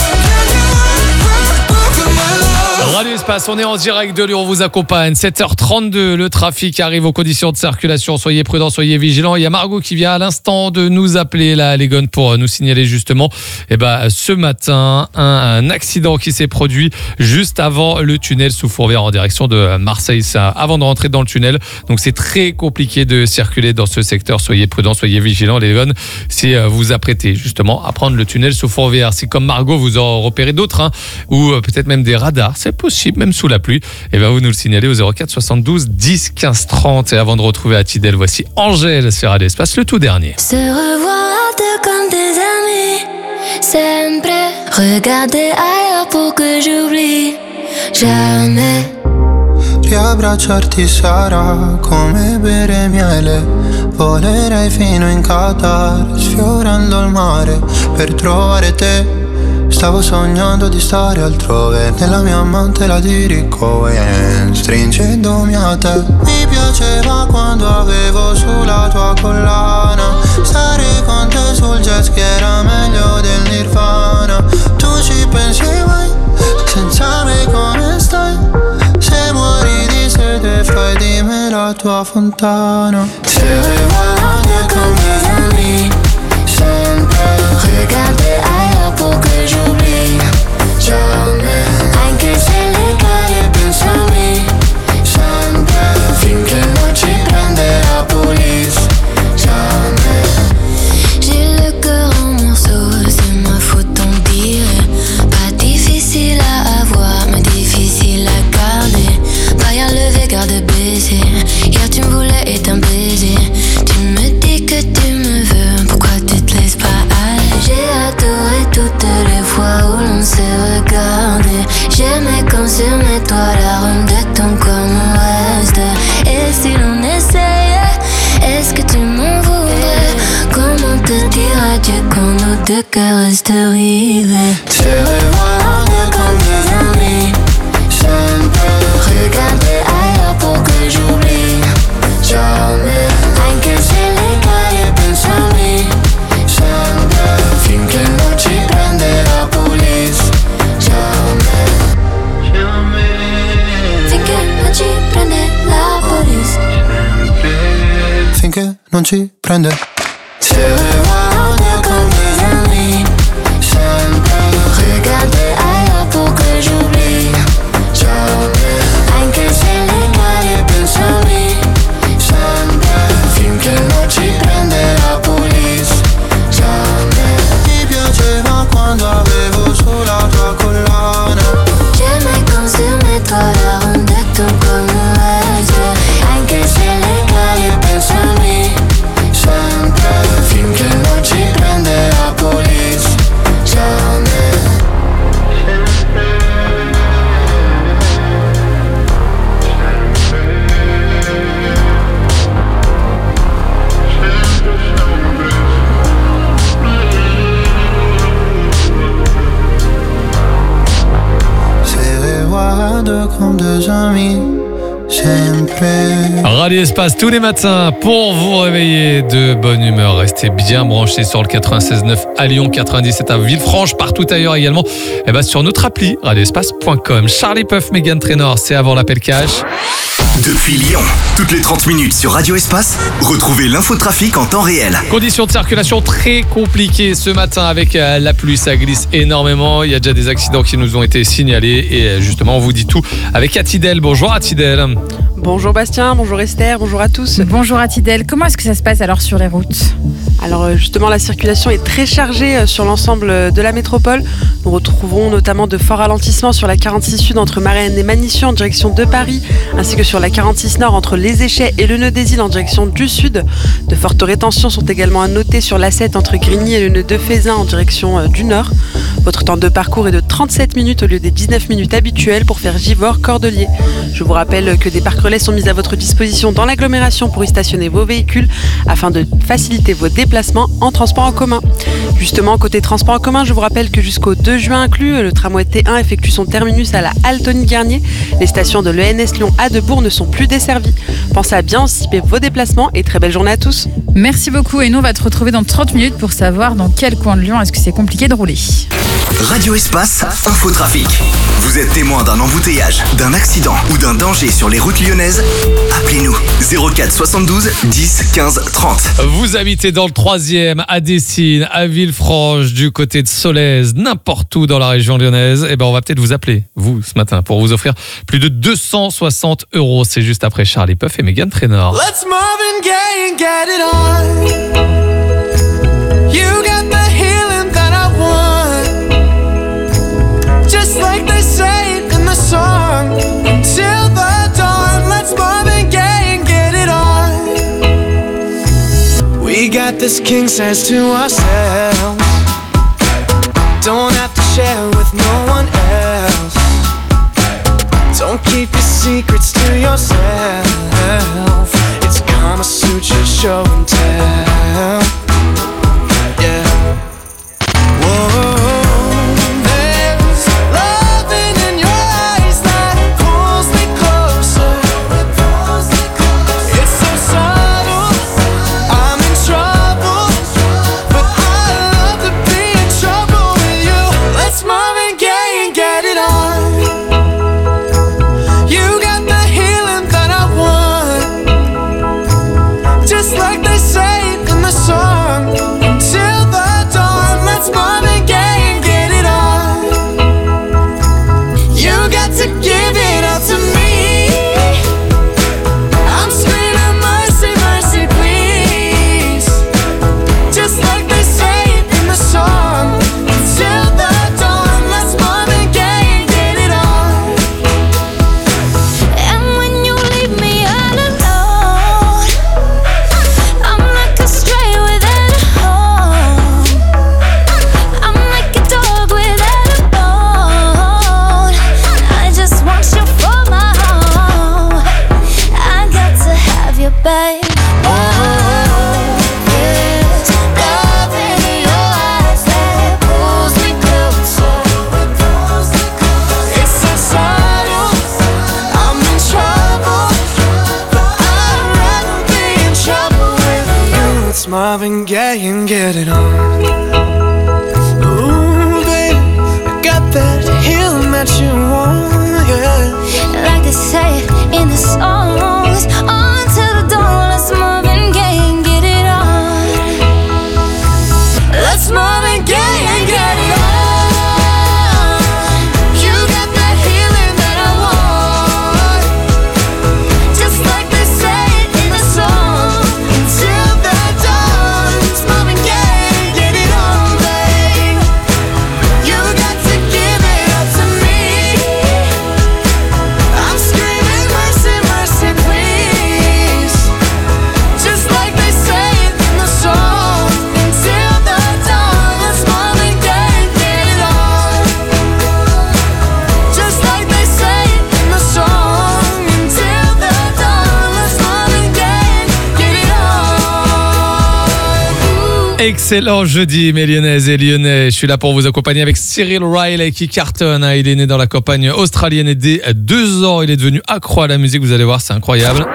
S6: work, work with my love?
S2: Radio Espace, on est en direct de Lyon, on vous accompagne. sept heures trente-deux, le trafic arrive aux conditions de circulation. Soyez prudents, soyez vigilants. Il y a Margot qui vient à l'instant de nous appeler là, les gones, pour nous signaler justement eh ben, ce matin un, un accident qui s'est produit juste avant le tunnel sous Fourvière en direction de Marseille. Ça, avant de rentrer dans le tunnel. Donc c'est très compliqué de circuler dans ce secteur. Soyez prudents, soyez vigilants, les gones. Si euh, vous vous apprêtez justement à prendre le tunnel sous Fourvière, si comme Margot vous en repérez d'autres, hein, ou euh, peut-être même des radars, c'est possible, même sous la pluie, et bien vous nous le signalez au zéro quatre soixante-douze dix quinze trente. Et avant de retrouver Atidel, voici Angèle sur Radio Espace, le tout dernier.
S4: Se revoir deux comme des amis, sempre. Regarder ailleurs pour que j'oublie jamais.
S7: Riabbracciarti sarà come bere miele. Volerei fino in Qatar, sfiorando il mare per trovare te. Stavo sognando di stare altrove, nella mia amante la dirigo e stringendomi a te. Mi piaceva quando avevo sulla tua collana, stare con te sul jet ski era meglio del Nirvana. Tu ci pensi mai, senza me come stai? Se muori di sete fai di me la tua fontana. Se revoilà comme des amis, sempre.
S4: Regarder ailleurs pour que j'oublie jamais. Anche se le cade pensami sempre. Finché non ci prende la police jamais. J'ai le cœur en morceaux, c'est ma faute on dirait. Pas difficile à avoir, mais difficile à garder. Pas levé, garde baiser. Hier tu me voulais et un baiser. Tu me dis que tu me veux, pourquoi tu te laisses pas aller? J'ai adoré toutes les fois où l'on s'est regardé. J'aimais quand sur mes toits l'arôme de ton corps me reste. Et si l'on essayait, est-ce que tu m'en voudrais? Comment nos deux cœurs resteraient. Te revoir en deux comme des amis. Je ne peux regarder ailleurs pour que j'oublie. Jamais. Anche se le cae pensami. Sempre. Finché non ci prende la police. Jamais. Jamais. Finché non ci prende la police.
S7: Finché non ci prende.
S4: Te revoir en deux comme des amis. Sempre. Regarder ailleurs pour que j'oublie. Jamais. Anche se le cae pensami. Sempre. Finché non ci prende la police. Jamais.
S7: Ti piaceva quando avevo sulla tua collana.
S4: J'aimais quand sur mes toits la rondette comme un reste. Anche se le cae pensami. Sempre. Finché non ci prende la police. Jamais.
S7: Se reguardo comme deux amis. Sempre.
S2: Radio Espace tous les matins pour vous réveiller de bonne humeur. Restez bien branchés sur le quatre-vingt-seize neuf à Lyon, quatre-vingt-dix-sept à Villefranche, partout ailleurs également. Et bah sur notre appli radio espace point com. Charlie Puth, Mégane Trainor, c'est avant l'appel cash.
S1: Depuis Lyon, toutes les trente minutes sur Radio Espace, retrouvez l'infotrafic en temps réel.
S2: Conditions de circulation très compliquées ce matin avec euh, la pluie, ça glisse énormément. Il y a déjà des accidents qui nous ont été signalés et euh, justement on vous dit tout avec Atidel. Bonjour Atidel.
S9: Bonjour Bastien, bonjour Esther, bonjour à tous.
S3: Bonjour Atidel, comment est-ce que ça se passe alors sur les routes ?
S9: Alors justement la circulation est très chargée sur l'ensemble de la métropole. Nous retrouverons notamment de forts ralentissements sur la quarante-six Sud entre Marennes et Manition en direction de Paris, ainsi que sur la quarante-six Nord entre Les Échets et le Nœud des Îles en direction du Sud. De fortes rétentions sont également à noter sur l'A sept entre Grigny et le Nœud de Faisin en direction du Nord. Votre temps de parcours est de trente-sept minutes au lieu des dix-neuf minutes habituelles pour faire Givors-Cordeliers. Je vous rappelle que des parcs-relais sont mis à votre disposition dans l'agglomération pour y stationner vos véhicules afin de faciliter vos déplacements en transport en commun. Justement, côté transport en commun, je vous rappelle que jusqu'au deux juin inclus, le tramway T un effectue son terminus à la halte Tony-Garnier. Les stations de l'E N S Lyon A de Bourg ne sont plus desservies. Pensez à bien anticiper vos déplacements et très belle journée à tous.
S3: Merci beaucoup et nous on va te retrouver dans trente minutes pour savoir dans quel coin de Lyon est-ce que c'est compliqué de rouler.
S1: Radio Espace, infotrafic. Vous êtes témoin d'un embouteillage, d'un accident ou d'un danger sur les routes lyonnaises ? Appelez-nous zéro quatre soixante-douze dix quinze trente.
S2: Vous habitez dans le troisième, à Dessines, à Villefranche, du côté de Solèze, n'importe où dans la région lyonnaise. Et ben on va peut-être vous appeler, vous, ce matin, pour vous offrir plus de deux cent soixante euros. C'est juste après Charlie Puth et Mégane Trainor.
S6: Let's Marvin Gaye and get it on. You got the healing that I want. Just like they say in the song. Until the dawn, let's Marvin Gaye and get it on. We got this king size to ourselves. Don't have to share with no one else. Don't keep your secrets to yourself. It's Kama Sutra show and tell. Yeah. Whoa. There's loving in your eyes that pulls me closer. It's so subtle. I'm in trouble, but I love to be in trouble with you. Let's Marvin Gaye and get it on. You got the healing that I want. Just like they say Marvin Gaye and get it on. Ooh, baby, I got that healing that you want, yeah.
S4: Like they say in the songs, on to the dawn, let's Marvin Gaye and get it on. Let's Marvin Gaye and get it on.
S2: Excellent jeudi, mes Lyonnaises et Lyonnais. Je suis là pour vous accompagner avec Cyril Riley qui cartonne. Il est né dans la campagne australienne et dès deux ans, il est devenu accro à la musique. Vous allez voir, c'est incroyable.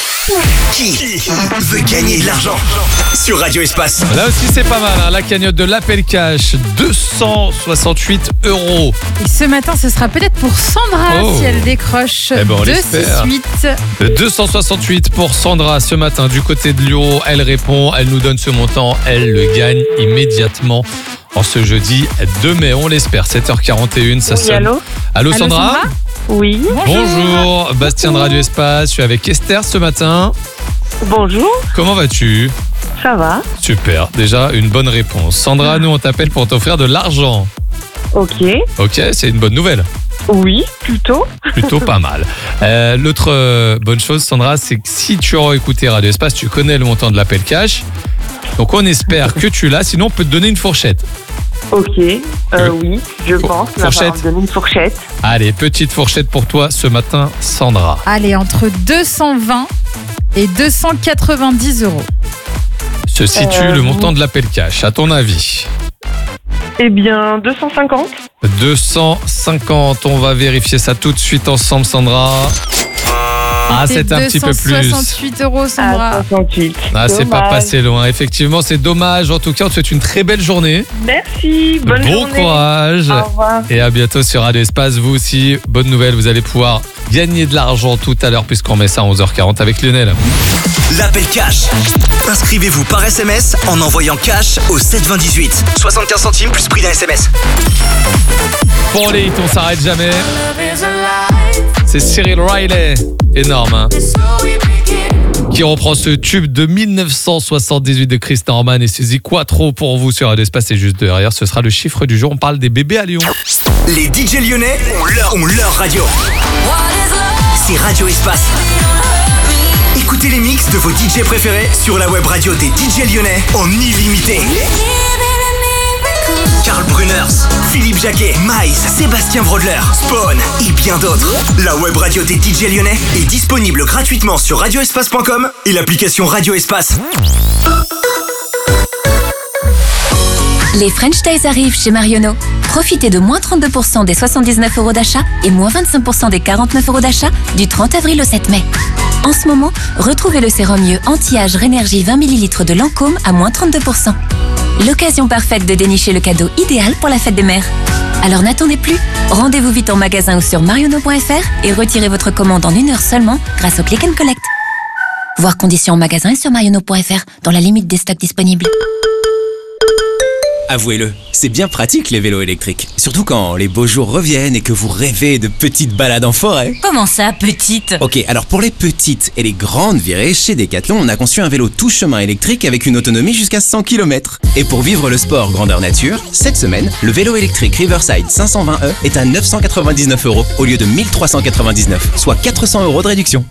S1: Qui veut gagner de l'argent sur Radio Espace?
S2: Là aussi, c'est pas mal. Hein. La cagnotte de l'Appel Cash, deux cent soixante-huit euros.
S3: Et ce matin, ce sera peut-être pour Sandra
S2: Oh.
S3: si elle décroche
S2: Eh ben, on
S3: deux
S2: l'espère.
S3: six huit.
S2: Le deux cent soixante-huit pour Sandra ce matin du côté de Lyon. Elle répond, elle nous donne ce montant, elle le gagne immédiatement en ce jeudi deux mai. On l'espère, sept heures quarante et une, ça
S10: Oui,
S2: sonne.
S10: allô
S2: Allô, Sandra,
S10: Oui.
S2: Bonjour, Bastien de Radio Espace. Je suis avec Esther ce matin.
S10: Bonjour.
S2: Comment vas-tu?
S10: Ça va.
S2: Super, déjà une bonne réponse. Sandra, nous on t'appelle pour t'offrir de l'argent.
S10: Ok.
S2: Ok, c'est une bonne nouvelle.
S10: Oui, plutôt.
S2: Plutôt pas mal. Euh, L'autre euh, bonne chose, Sandra, c'est que si tu auras écouté Radio Espace, tu connais le montant de l'appel cash. Donc on espère que tu l'as, sinon on peut te donner une fourchette.
S10: Ok. Euh, oui, je pense. On va
S2: fourchette.
S10: me donner une fourchette.
S2: Allez, petite fourchette pour toi ce matin, Sandra.
S3: Allez, entre deux cent vingt et deux cent quatre-vingt-dix euros.
S2: Se situe
S10: Euh,
S2: le montant de l'appel cash, à ton avis?
S10: Eh bien, deux cent cinquante.
S2: deux cent cinquante, on va vérifier ça tout de suite ensemble, Sandra. Ah, c'est un petit peu plus.
S3: deux cent soixante-huit euros, Sandra.
S10: Ah, soixante-huit.
S2: Ah, c'est pas
S10: Dommage.
S2: passé loin. Effectivement, c'est dommage. En tout cas, on te souhaite une très belle journée.
S10: Merci. Bonne
S2: bon
S10: journée.
S2: courage.
S10: Au revoir.
S2: Et à bientôt sur Radio Espace. Vous aussi, bonne nouvelle, vous allez pouvoir gagner de l'argent tout à l'heure puisqu'on met ça à onze heures quarante avec Lionel.
S1: L'appel cash. Inscrivez-vous par S M S en envoyant cash au sept vingt dix-huit. soixante-quinze centimes plus prix d'un S M S.
S2: Pour les hits, on s'arrête jamais. C'est Cyril Riley. Énorme, hein, qui reprend ce tube de mille neuf cent soixante-dix-huit de Chris Norman et Suzy Quattro pour vous sur Radio Espace. Et juste derrière, ce sera le chiffre du jour. On parle des bébés à Lyon.
S1: Les D J lyonnais ont leur, ont leur radio. C'est Radio Espace. Écoutez les mix de vos D J préférés sur la web radio des D J lyonnais en illimité. Karl Bruners, Philippe Jacquet, Maïs, Sébastien Brodler, Spawn et bien d'autres. La web radio des D J lyonnais est disponible gratuitement sur radio espace point com et l'application Radio Espace.
S8: Les French Days arrivent chez Marionneau. Profitez de moins trente-deux pour cent des soixante-dix-neuf euros d'achat et moins vingt-cinq pour cent des quarante-neuf euros d'achat du trente avril au sept mai. En ce moment, retrouvez le sérum mieux anti-âge Rénergie vingt millilitres de Lancôme à moins trente-deux pour cent. L'occasion parfaite de dénicher le cadeau idéal pour la fête des mères. Alors n'attendez plus, rendez-vous vite en magasin ou sur marionneau point f r et retirez votre commande en une heure seulement grâce au Click and Collect. Voir conditions en magasin et sur marionneau point f r dans la limite des stocks disponibles.
S11: Avouez-le, c'est bien pratique les vélos électriques. Surtout quand les beaux jours reviennent et que vous rêvez de petites balades en forêt.
S24: Comment ça, petite?
S11: Ok, alors pour les petites et les grandes virées, chez Decathlon, on a conçu un vélo tout chemin électrique avec une autonomie jusqu'à cent kilomètres. Et pour vivre le sport grandeur nature, cette semaine, le vélo électrique Riverside cinq cent vingt E est à neuf cent quatre-vingt-dix-neuf euros au lieu de mille trois cent quatre-vingt-dix-neuf, soit quatre cents euros de réduction.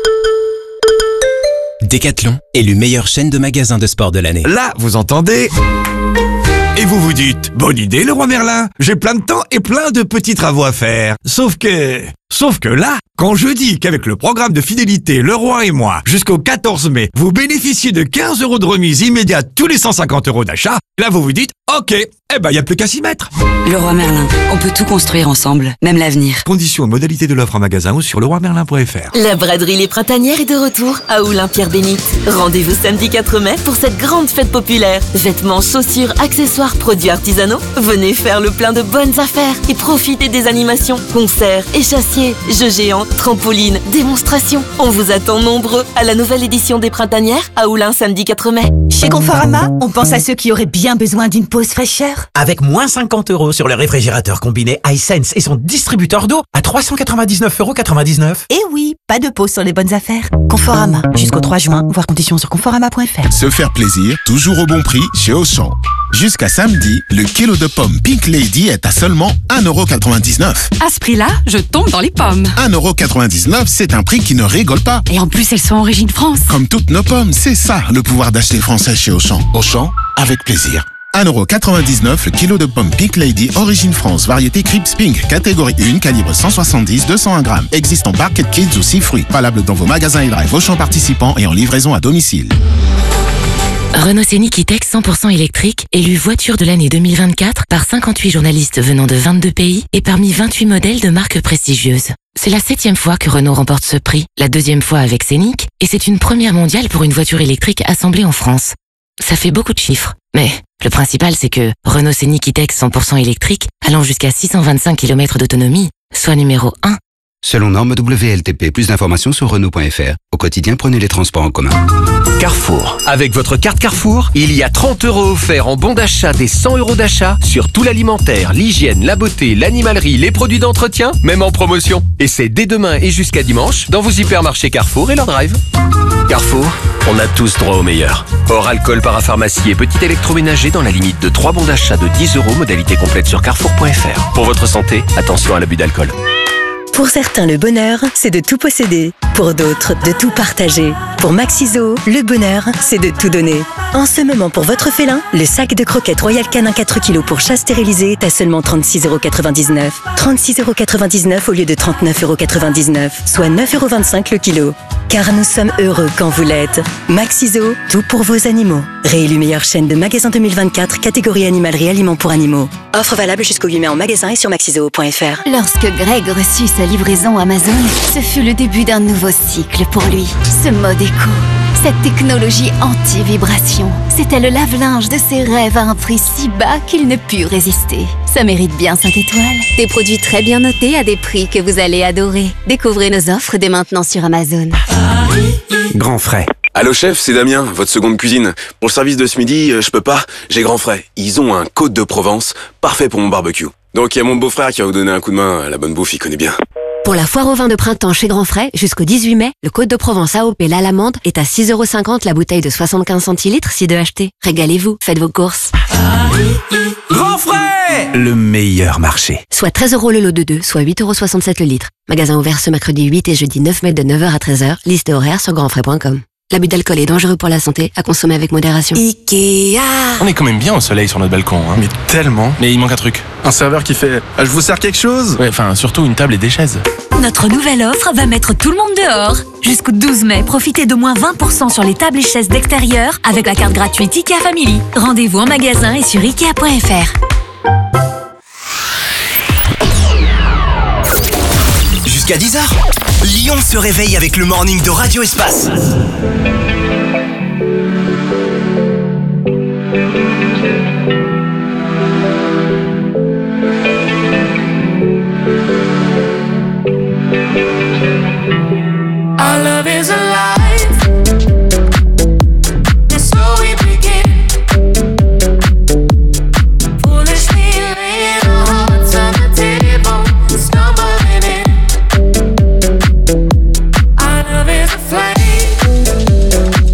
S11: Decathlon, élu meilleure chaîne de magasins de sport de l'année.
S12: Là, vous entendez? Et vous vous dites, bonne idée le roi Merlin, j'ai plein de temps et plein de petits travaux à faire. Sauf que, Sauf que là, quand je dis qu'avec le programme de fidélité Leroy et moi, jusqu'au quatorze mai, vous bénéficiez de quinze euros de remise immédiate tous les cent cinquante euros d'achat, là vous vous dites, ok, eh ben y a plus qu'à s'y mettre.
S13: Leroy Merlin, on peut tout construire ensemble, même l'avenir.
S12: Conditions et modalités de l'offre en magasin ou sur leroy merlin point f r.
S14: La braderie Les Printanières est de retour à Oulin-Pierre-Bénite. Rendez-vous samedi quatre mai pour cette grande fête populaire. Vêtements, chaussures, accessoires, produits artisanaux. Venez faire le plein de bonnes affaires et profitez des animations, concerts, échassiers, jeux géants, trampolines, démonstrations. On vous attend nombreux à la nouvelle édition des Printanières à Oulin samedi quatre mai.
S15: Chez Conforama, on pense à ceux qui auraient bien besoin d'une pause fraîcheur.
S16: Avec moins cinquante euros sur le réfrigérateur combiné iSense et son distributeur d'eau à trois cent quatre-vingt-dix-neuf euros quatre-vingt-dix-neuf.
S15: Et oui, pas de pause sur les bonnes affaires. Conforama, jusqu'au trois juin, voir conditions sur conforama point f r.
S17: Se faire plaisir, toujours au bon prix chez Auchan. Jusqu'à samedi, le kilo de pommes Pink Lady est à seulement un euro quatre-vingt-dix-neuf.
S18: À ce prix-là, je tombe dans les pommes.
S17: un euro quatre-vingt-dix-neuf, c'est un prix qui ne rigole pas.
S18: Et en plus, elles sont origine France.
S17: Comme toutes nos pommes, c'est ça le pouvoir d'acheter français chez Auchan. Auchan, avec plaisir. un euro quatre-vingt-dix-neuf le kilo de pommes Pink Lady, origine France, variété Crips Pink, catégorie un, calibre cent soixante-dix à deux cent un grammes. Existe en Barquette Kids ou six fruits. Valable dans vos magasins et drive Auchan participants et en livraison à domicile.
S26: Renault Scénic E-Tech cent pour cent électrique, élu voiture de l'année deux mille vingt-quatre par cinquante-huit journalistes venant de vingt-deux pays et parmi vingt-huit modèles de marques prestigieuses. C'est la septième fois que Renault remporte ce prix, la deuxième fois avec Scénic, et c'est une première mondiale pour une voiture électrique assemblée en France. Ça fait beaucoup de chiffres, mais le principal c'est que Renault Scénic E-Tech cent pour cent électrique, allant jusqu'à six cent vingt-cinq kilomètres d'autonomie, soit numéro un.
S27: Selon norme W L T P, plus d'informations sur Renault point f r. Au quotidien, prenez les transports en commun.
S28: Carrefour. Avec votre carte Carrefour, il y a trente euros offerts en bon d'achat des cent euros d'achat sur tout l'alimentaire, l'hygiène, la beauté, l'animalerie, les produits d'entretien, même en promotion. Et c'est dès demain et jusqu'à dimanche dans vos hypermarchés Carrefour et leur drive. Carrefour, on a tous droit au meilleur. Hors alcool, parapharmacie et petit électroménager dans la limite de trois bons d'achat de dix euros, modalité complète sur carrefour point f r. Pour votre santé, attention à l'abus d'alcool.
S14: Pour certains, le bonheur, c'est de tout posséder. Pour d'autres, de tout partager. Pour Maxiso, le bonheur, c'est de tout donner. En ce moment, pour votre félin, le sac de croquettes Royal Canin quatre kilos pour chat stérilisé est à seulement trente-six euros quatre-vingt-dix-neuf. trente-six euros quatre-vingt-dix-neuf au lieu de trente-neuf euros quatre-vingt-dix-neuf, soit neuf euros vingt-cinq le kilo. Car nous sommes heureux quand vous l'êtes. Maxiso, tout pour vos animaux. Réélu meilleure chaîne de magasins deux mille vingt-quatre, catégorie animalerie aliments pour animaux. Offre valable jusqu'au huit mai en magasin et sur maxiso point f r.
S8: Lorsque Greg reçut sa livraison Amazon, ce fut le début d'un nouveau cycle pour lui. Ce mode éco, cette technologie anti-vibration, c'était le lave-linge de ses rêves à un prix si bas qu'il ne put résister. Ça mérite bien cinq étoiles. Des produits très bien notés à des prix que vous allez adorer. Découvrez nos offres dès maintenant sur Amazon.
S29: Grand frais. Allô chef, c'est Damien, votre seconde cuisine. Pour le service de ce midi, euh, je peux pas, j'ai grand frais. Ils ont un Côte de Provence, parfait pour mon barbecue. Donc il y a mon beau-frère qui va vous donner un coup de main, la bonne bouffe, il connaît bien.
S8: Pour la foire au vin de printemps chez Grand Frais, jusqu'au dix-huit mai, le Côte de Provence A O P La Lamande est à six euros cinquante la bouteille de soixante-quinze centilitres si deux achetés. Régalez-vous, faites vos courses.
S12: Grand frais, le meilleur marché.
S8: Soit treize euros le lot de deux, soit huit euros soixante-sept le litre. Magasin ouvert ce mercredi huit et jeudi neuf mai de neuf heures à treize heures. Liste horaire sur grand frais point com. L'abus d'alcool est dangereux pour la santé, à consommer avec modération.
S19: Ikea. On est quand même bien au soleil sur notre balcon, hein. Mais tellement. Mais il manque un truc. Un serveur qui fait ah, « Je vous sers quelque chose ?» Ouais, enfin, surtout une table et des chaises.
S24: Notre nouvelle offre va mettre tout le monde dehors. Jusqu'au douze mai, profitez d'au moins vingt pour cent sur les tables et chaises d'extérieur avec la carte gratuite IKEA Family. Rendez-vous en magasin et sur ikea point f r.
S1: Jusqu'à dix heures, Lyon se réveille avec le morning de Radio Espace.
S6: Our love is alive. And so we begin. Foolishly laying our hearts on the table, stumbling in. Our love is a flame.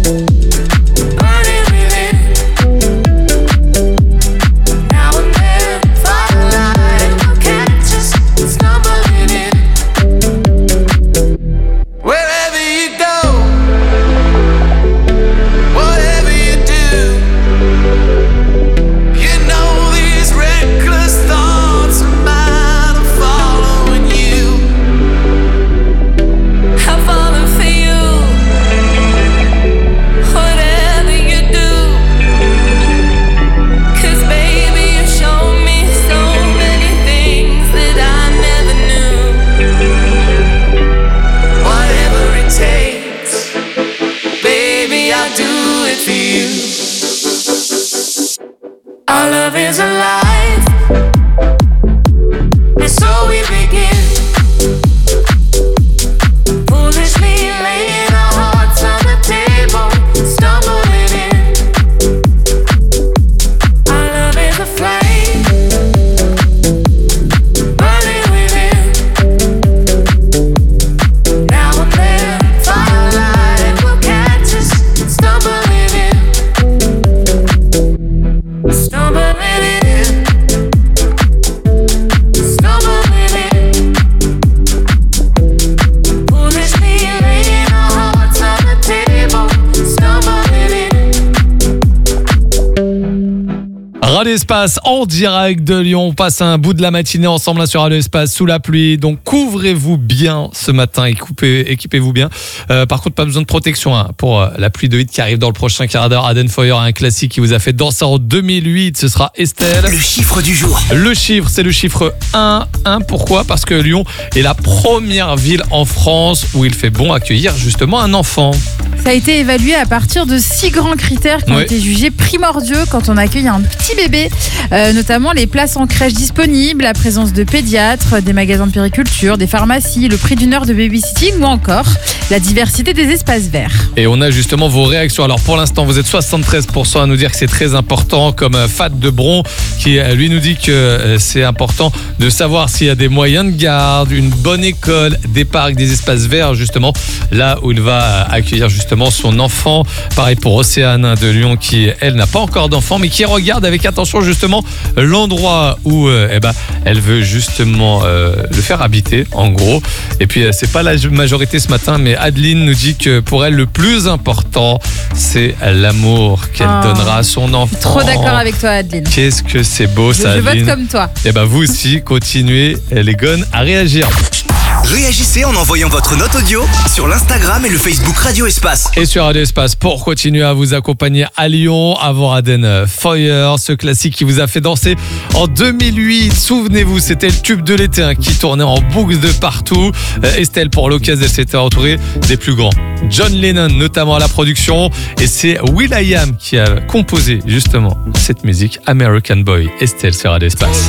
S2: Radio Espace en direct de Lyon. On passe un bout de la matinée ensemble là, sur Radio Espace sous la pluie. Donc couvrez-vous bien ce matin, équipez, équipez-vous bien. Euh, par contre, pas besoin de protection hein, pour euh, la pluie de hit qui arrive dans le prochain quart d'heure. Aden Foyer, un classique qui vous a fait danser en deux mille huit. Ce sera Estelle.
S1: Le chiffre du jour.
S2: Le chiffre, c'est le chiffre un. un. Pourquoi ? Parce que Lyon est la première ville en France où il fait bon accueillir justement un enfant.
S3: Ça a été évalué à partir de six grands critères qui ont
S2: Oui.
S3: été jugés primordiaux quand on accueille un petit bébé, euh, notamment les places en crèche disponibles, la présence de pédiatres, des magasins de périculture, des pharmacies, le prix d'une heure de babysitting ou encore la diversité des espaces verts.
S2: Et on a justement vos réactions. Alors pour l'instant, vous êtes soixante-treize pour cent à nous dire que c'est très important, comme euh, Fat de Bron qui euh, lui nous dit que euh, c'est important de savoir s'il y a des moyens de garde, une bonne école, des parcs, des espaces verts justement, là où il va euh, accueillir justement son enfant. Pareil pour Océane de Lyon qui, elle, n'a pas encore d'enfant mais qui regarde avec attention justement l'endroit où euh, eh ben, elle veut justement euh, le faire habiter en gros. Et puis euh, c'est pas la majorité ce matin mais Adeline nous dit que pour elle le plus important c'est l'amour qu'elle
S3: Oh.
S2: donnera à son enfant.
S3: Trop d'accord avec toi, Adeline.
S2: Qu'est-ce que c'est beau
S3: Je,
S2: ça,
S3: je vote
S2: Adeline.
S3: comme toi.
S2: Et ben vous aussi continuez les gones à réagir.
S1: Réagissez en envoyant votre note audio sur l'Instagram et le Facebook Radio Espace.
S2: Et sur Radio Espace pour continuer à vous accompagner à Lyon avant Aden Foyer, ce classique qui vous a fait danser en deux mille huit. Souvenez-vous, c'était le tube de l'été hein, qui tournait en boucle de partout. Euh, Estelle, pour l'occasion, elle s'était entourée des plus grands. John Lennon, notamment à la production. Et c'est will.i.am qui a composé justement cette musique, American Boy. Estelle sur Radio Espace.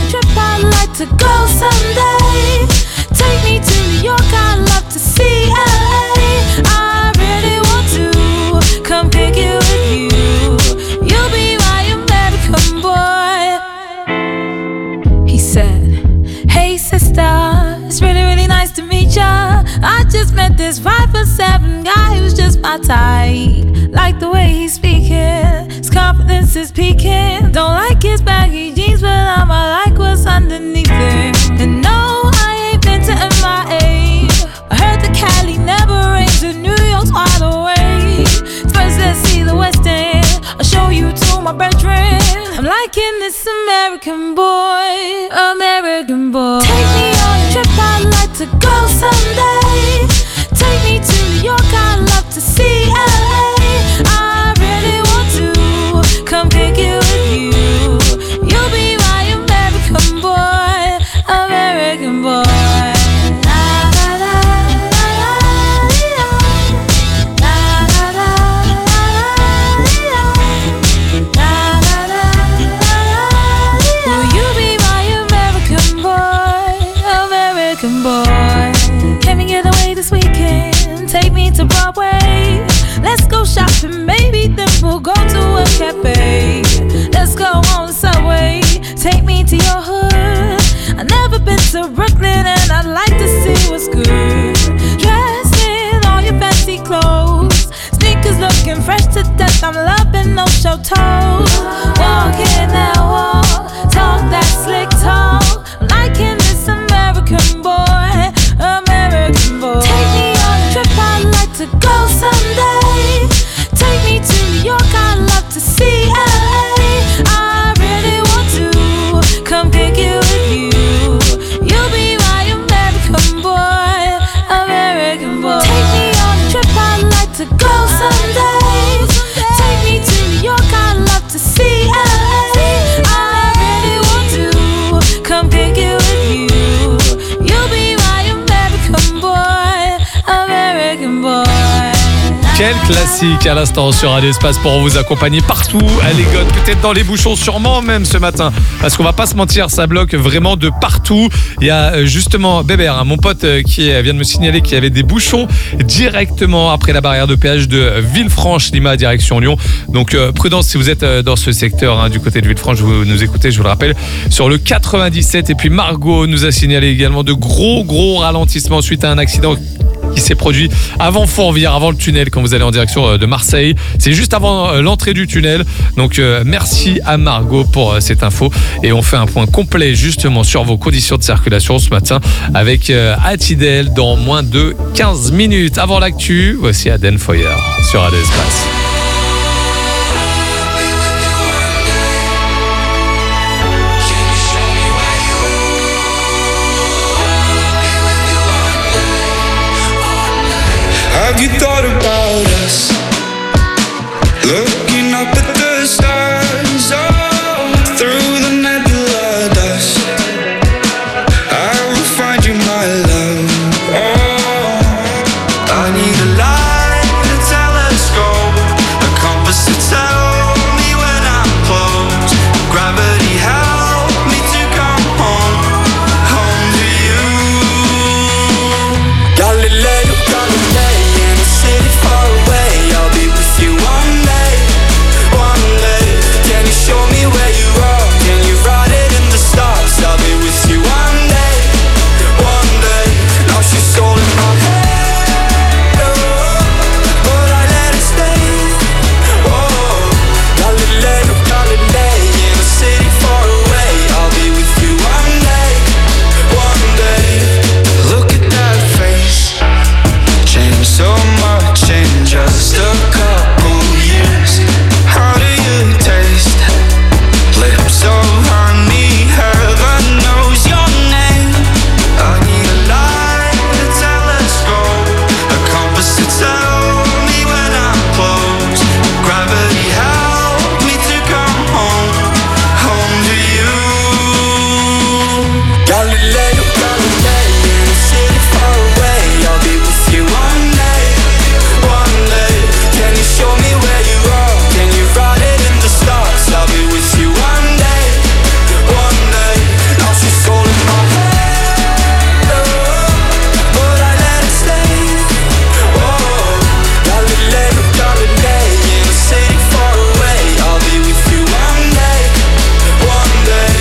S4: Take me to New York, I'd love to see L A. I really want to come pick you with you. You'll be my American boy. He said, hey sister, it's really, really nice to meet ya. I just met this five foot seven guy who's just my type. Like the way he's speaking, his confidence is peaking. Don't like his baggy jeans, but I'ma like what's underneath it. And no, I ain't been to M I A. I heard that Cali never rains and New York's wide awake. First let's see the West End, I'll show you to my bedroom. I'm liking this American boy, American boy. Take me on a trip, I'd like to go someday. Take me to New York, I'd love to see L A. I really want to come pick you with you. You'll be my American boy, American boy. Will you be my American boy, American boy? Can we get away this weekend? Take me to Broadway. Let's go shopping, maybe then we'll go to a cafe. Let's go on the subway, take me to your hood. I've never been to Brooklyn and I'd like to see what's good. Dressed in all your fancy clothes, sneakers looking fresh to death. I'm loving no show toes. Walking that wall, talk that slick talk. I'm liking this American boy, American boy. Take me on a trip, I'd like to go someday. Take me to New York, I'd love to see L A. I really want to come pick you with you. You'll be my American boy, American boy. Take me on a trip, I'd like to go someday. Take me to New York, I'd love to see L A. I really want to come pick you with you. You'll be my American boy, American boy.
S2: Quel classique à l'instant sur Radio Espace pour vous accompagner partout à l'Egon, peut-être dans les bouchons, sûrement même ce matin. Parce qu'on va pas se mentir, ça bloque vraiment de partout. Il y a justement Bébert, hein, mon pote qui vient de me signaler qu'il y avait des bouchons directement après la barrière de péage de Villefranche-Lima direction Lyon. Donc euh, prudence si vous êtes dans ce secteur hein, du côté de Villefranche, vous nous écoutez, je vous le rappelle, sur le quatre-vingt-dix-sept. Et puis Margot nous a signalé également de gros gros ralentissements suite à un accident qui s'est produit avant Fourvière, avant le tunnel quand vous allez en direction de Marseille. C'est juste avant l'entrée du tunnel. Donc euh, merci à Margot pour euh, cette info. Et on fait un point complet justement sur vos conditions de circulation ce matin avec euh, Atidel dans moins de quinze minutes. Avant l'actu, voici Aden Foyer sur Radio Espace.
S6: Have you thought about us? Looking up at the stars, oh, through the nebula dust, I will find you, my love. Oh, I need a light, a telescope, a compass to tell me when I'm close. Gravity help me to come home, home to you. Galileo, Galilei, in a city far away, I'll be with you one day, one day. Can you show me where you are? Can you write it in the stars? I'll be with you one day, one day. Now she's all in my head, oh, but I let it stay. Oh, Galileo, Galilei, in a city far away, I'll be with you one day, one day. Look at that face, changed so much in just a couple years. How do you taste? Lips of honey, heaven knows your name. I need a light, a telescope, a compass to tell me when I'm close. Gravity help me to come home, home to you. Galileo, Galilei, in a city far away, I'll be with you one day, one day. Can you show me where you are? Can you write it in the stars? I'll be with you one day, one day. Now she's all in my head, oh, but I let it stay. Oh, Galileo, Galilei, in a city far away, I'll be with you one day, one day.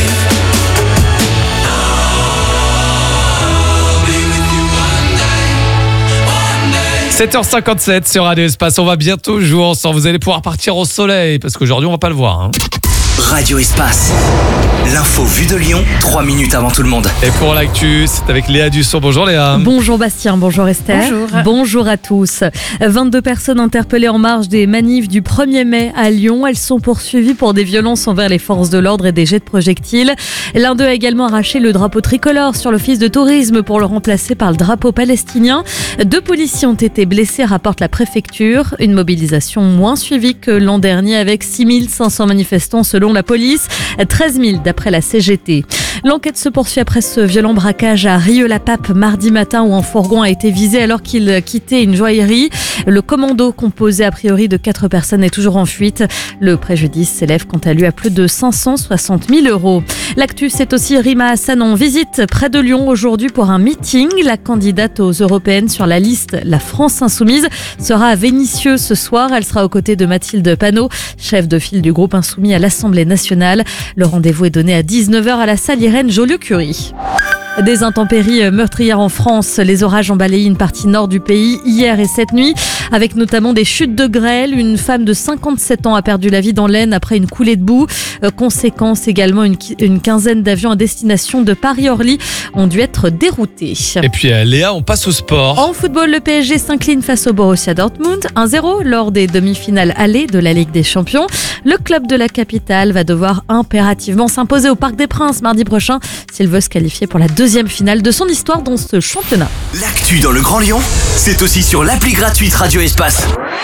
S6: I'll be with you one day, one day.
S2: sept heures cinquante-sept sur Radio Espace. On va bientôt jouer ensemble. Vous allez pouvoir partir au soleil parce qu'aujourd'hui, on va pas le voir. hein.
S1: Radio Espace. L'info vue de Lyon, trois minutes avant tout le monde.
S2: Et pour l'actu, c'est avec Léa Dussault. Bonjour Léa.
S5: Bonjour Bastien, bonjour Esther.
S3: Bonjour.
S5: Bonjour à tous. vingt-deux personnes interpellées en marge des manifs du premier mai à Lyon. Elles sont poursuivies pour des violences envers les forces de l'ordre et des jets de projectiles. L'un d'eux a également arraché le drapeau tricolore sur l'office de tourisme pour le remplacer par le drapeau palestinien. Deux policiers ont été blessés, rapporte la préfecture. Une mobilisation moins suivie que l'an dernier avec six mille cinq cents manifestants selon la police, treize mille d'après la C G T. L'enquête se poursuit après ce violent braquage à Rieux-la-Pape mardi matin où un fourgon a été visé alors qu'il quittait une joaillerie. Le commando, composé a priori de quatre personnes, est toujours en fuite. Le préjudice s'élève quant à lui à plus de cinq cent soixante mille euros. L'actu, c'est aussi Rima Hassan en visite près de Lyon aujourd'hui pour un meeting. La candidate aux européennes sur la liste La France Insoumise sera à Vénissieux ce soir. Elle sera aux côtés de Mathilde Panot, chef de file du groupe Insoumis à l'Assemblée nationale. Le rendez-vous est donné à dix-neuf heures à la salle Irène Joliot-Curie. Des intempéries meurtrières en France. Les orages ont balayé une partie nord du pays hier et cette nuit, avec notamment des chutes de grêle. Une femme de cinquante-sept ans a perdu la vie dans l'Aisne après une coulée de boue. Euh, conséquence également, une, une quinzaine d'avions à destination de Paris-Orly ont dû être déroutés.
S2: Et puis euh, Léa, on passe au sport.
S5: En football, le P S G s'incline face au Borussia Dortmund un zéro lors des demi-finales allées de la Ligue des Champions. Le club de la capitale va devoir impérativement s'imposer au Parc des Princes mardi prochain s'il veut se qualifier pour la deuxième finale de son histoire dans ce championnat.
S1: L'actu dans le Grand Lyon, c'est aussi sur l'appli gratuite Radio Espace.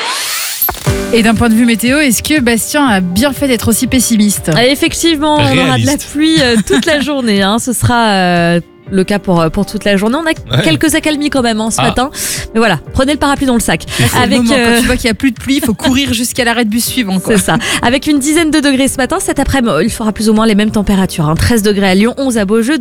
S3: Et d'un point de vue météo, est-ce que Bastien a bien fait d'être aussi pessimiste?
S5: Ah, effectivement, on aura de la pluie euh, toute la journée. Hein. Ce sera euh, le cas pour, pour toute la journée. On a ouais. quelques accalmies quand même hein, ce ah. matin. Mais voilà, prenez le parapluie dans le sac.
S3: Avec, moment, euh... quand tu vois qu'il n'y a plus de pluie, il faut courir jusqu'à l'arrêt de bus suivant. Quoi.
S5: C'est ça. Avec une dizaine de degrés ce matin, cet après-midi, il fera plus ou moins les mêmes températures. Hein. treize degrés à Lyon, onze à Beaujeu.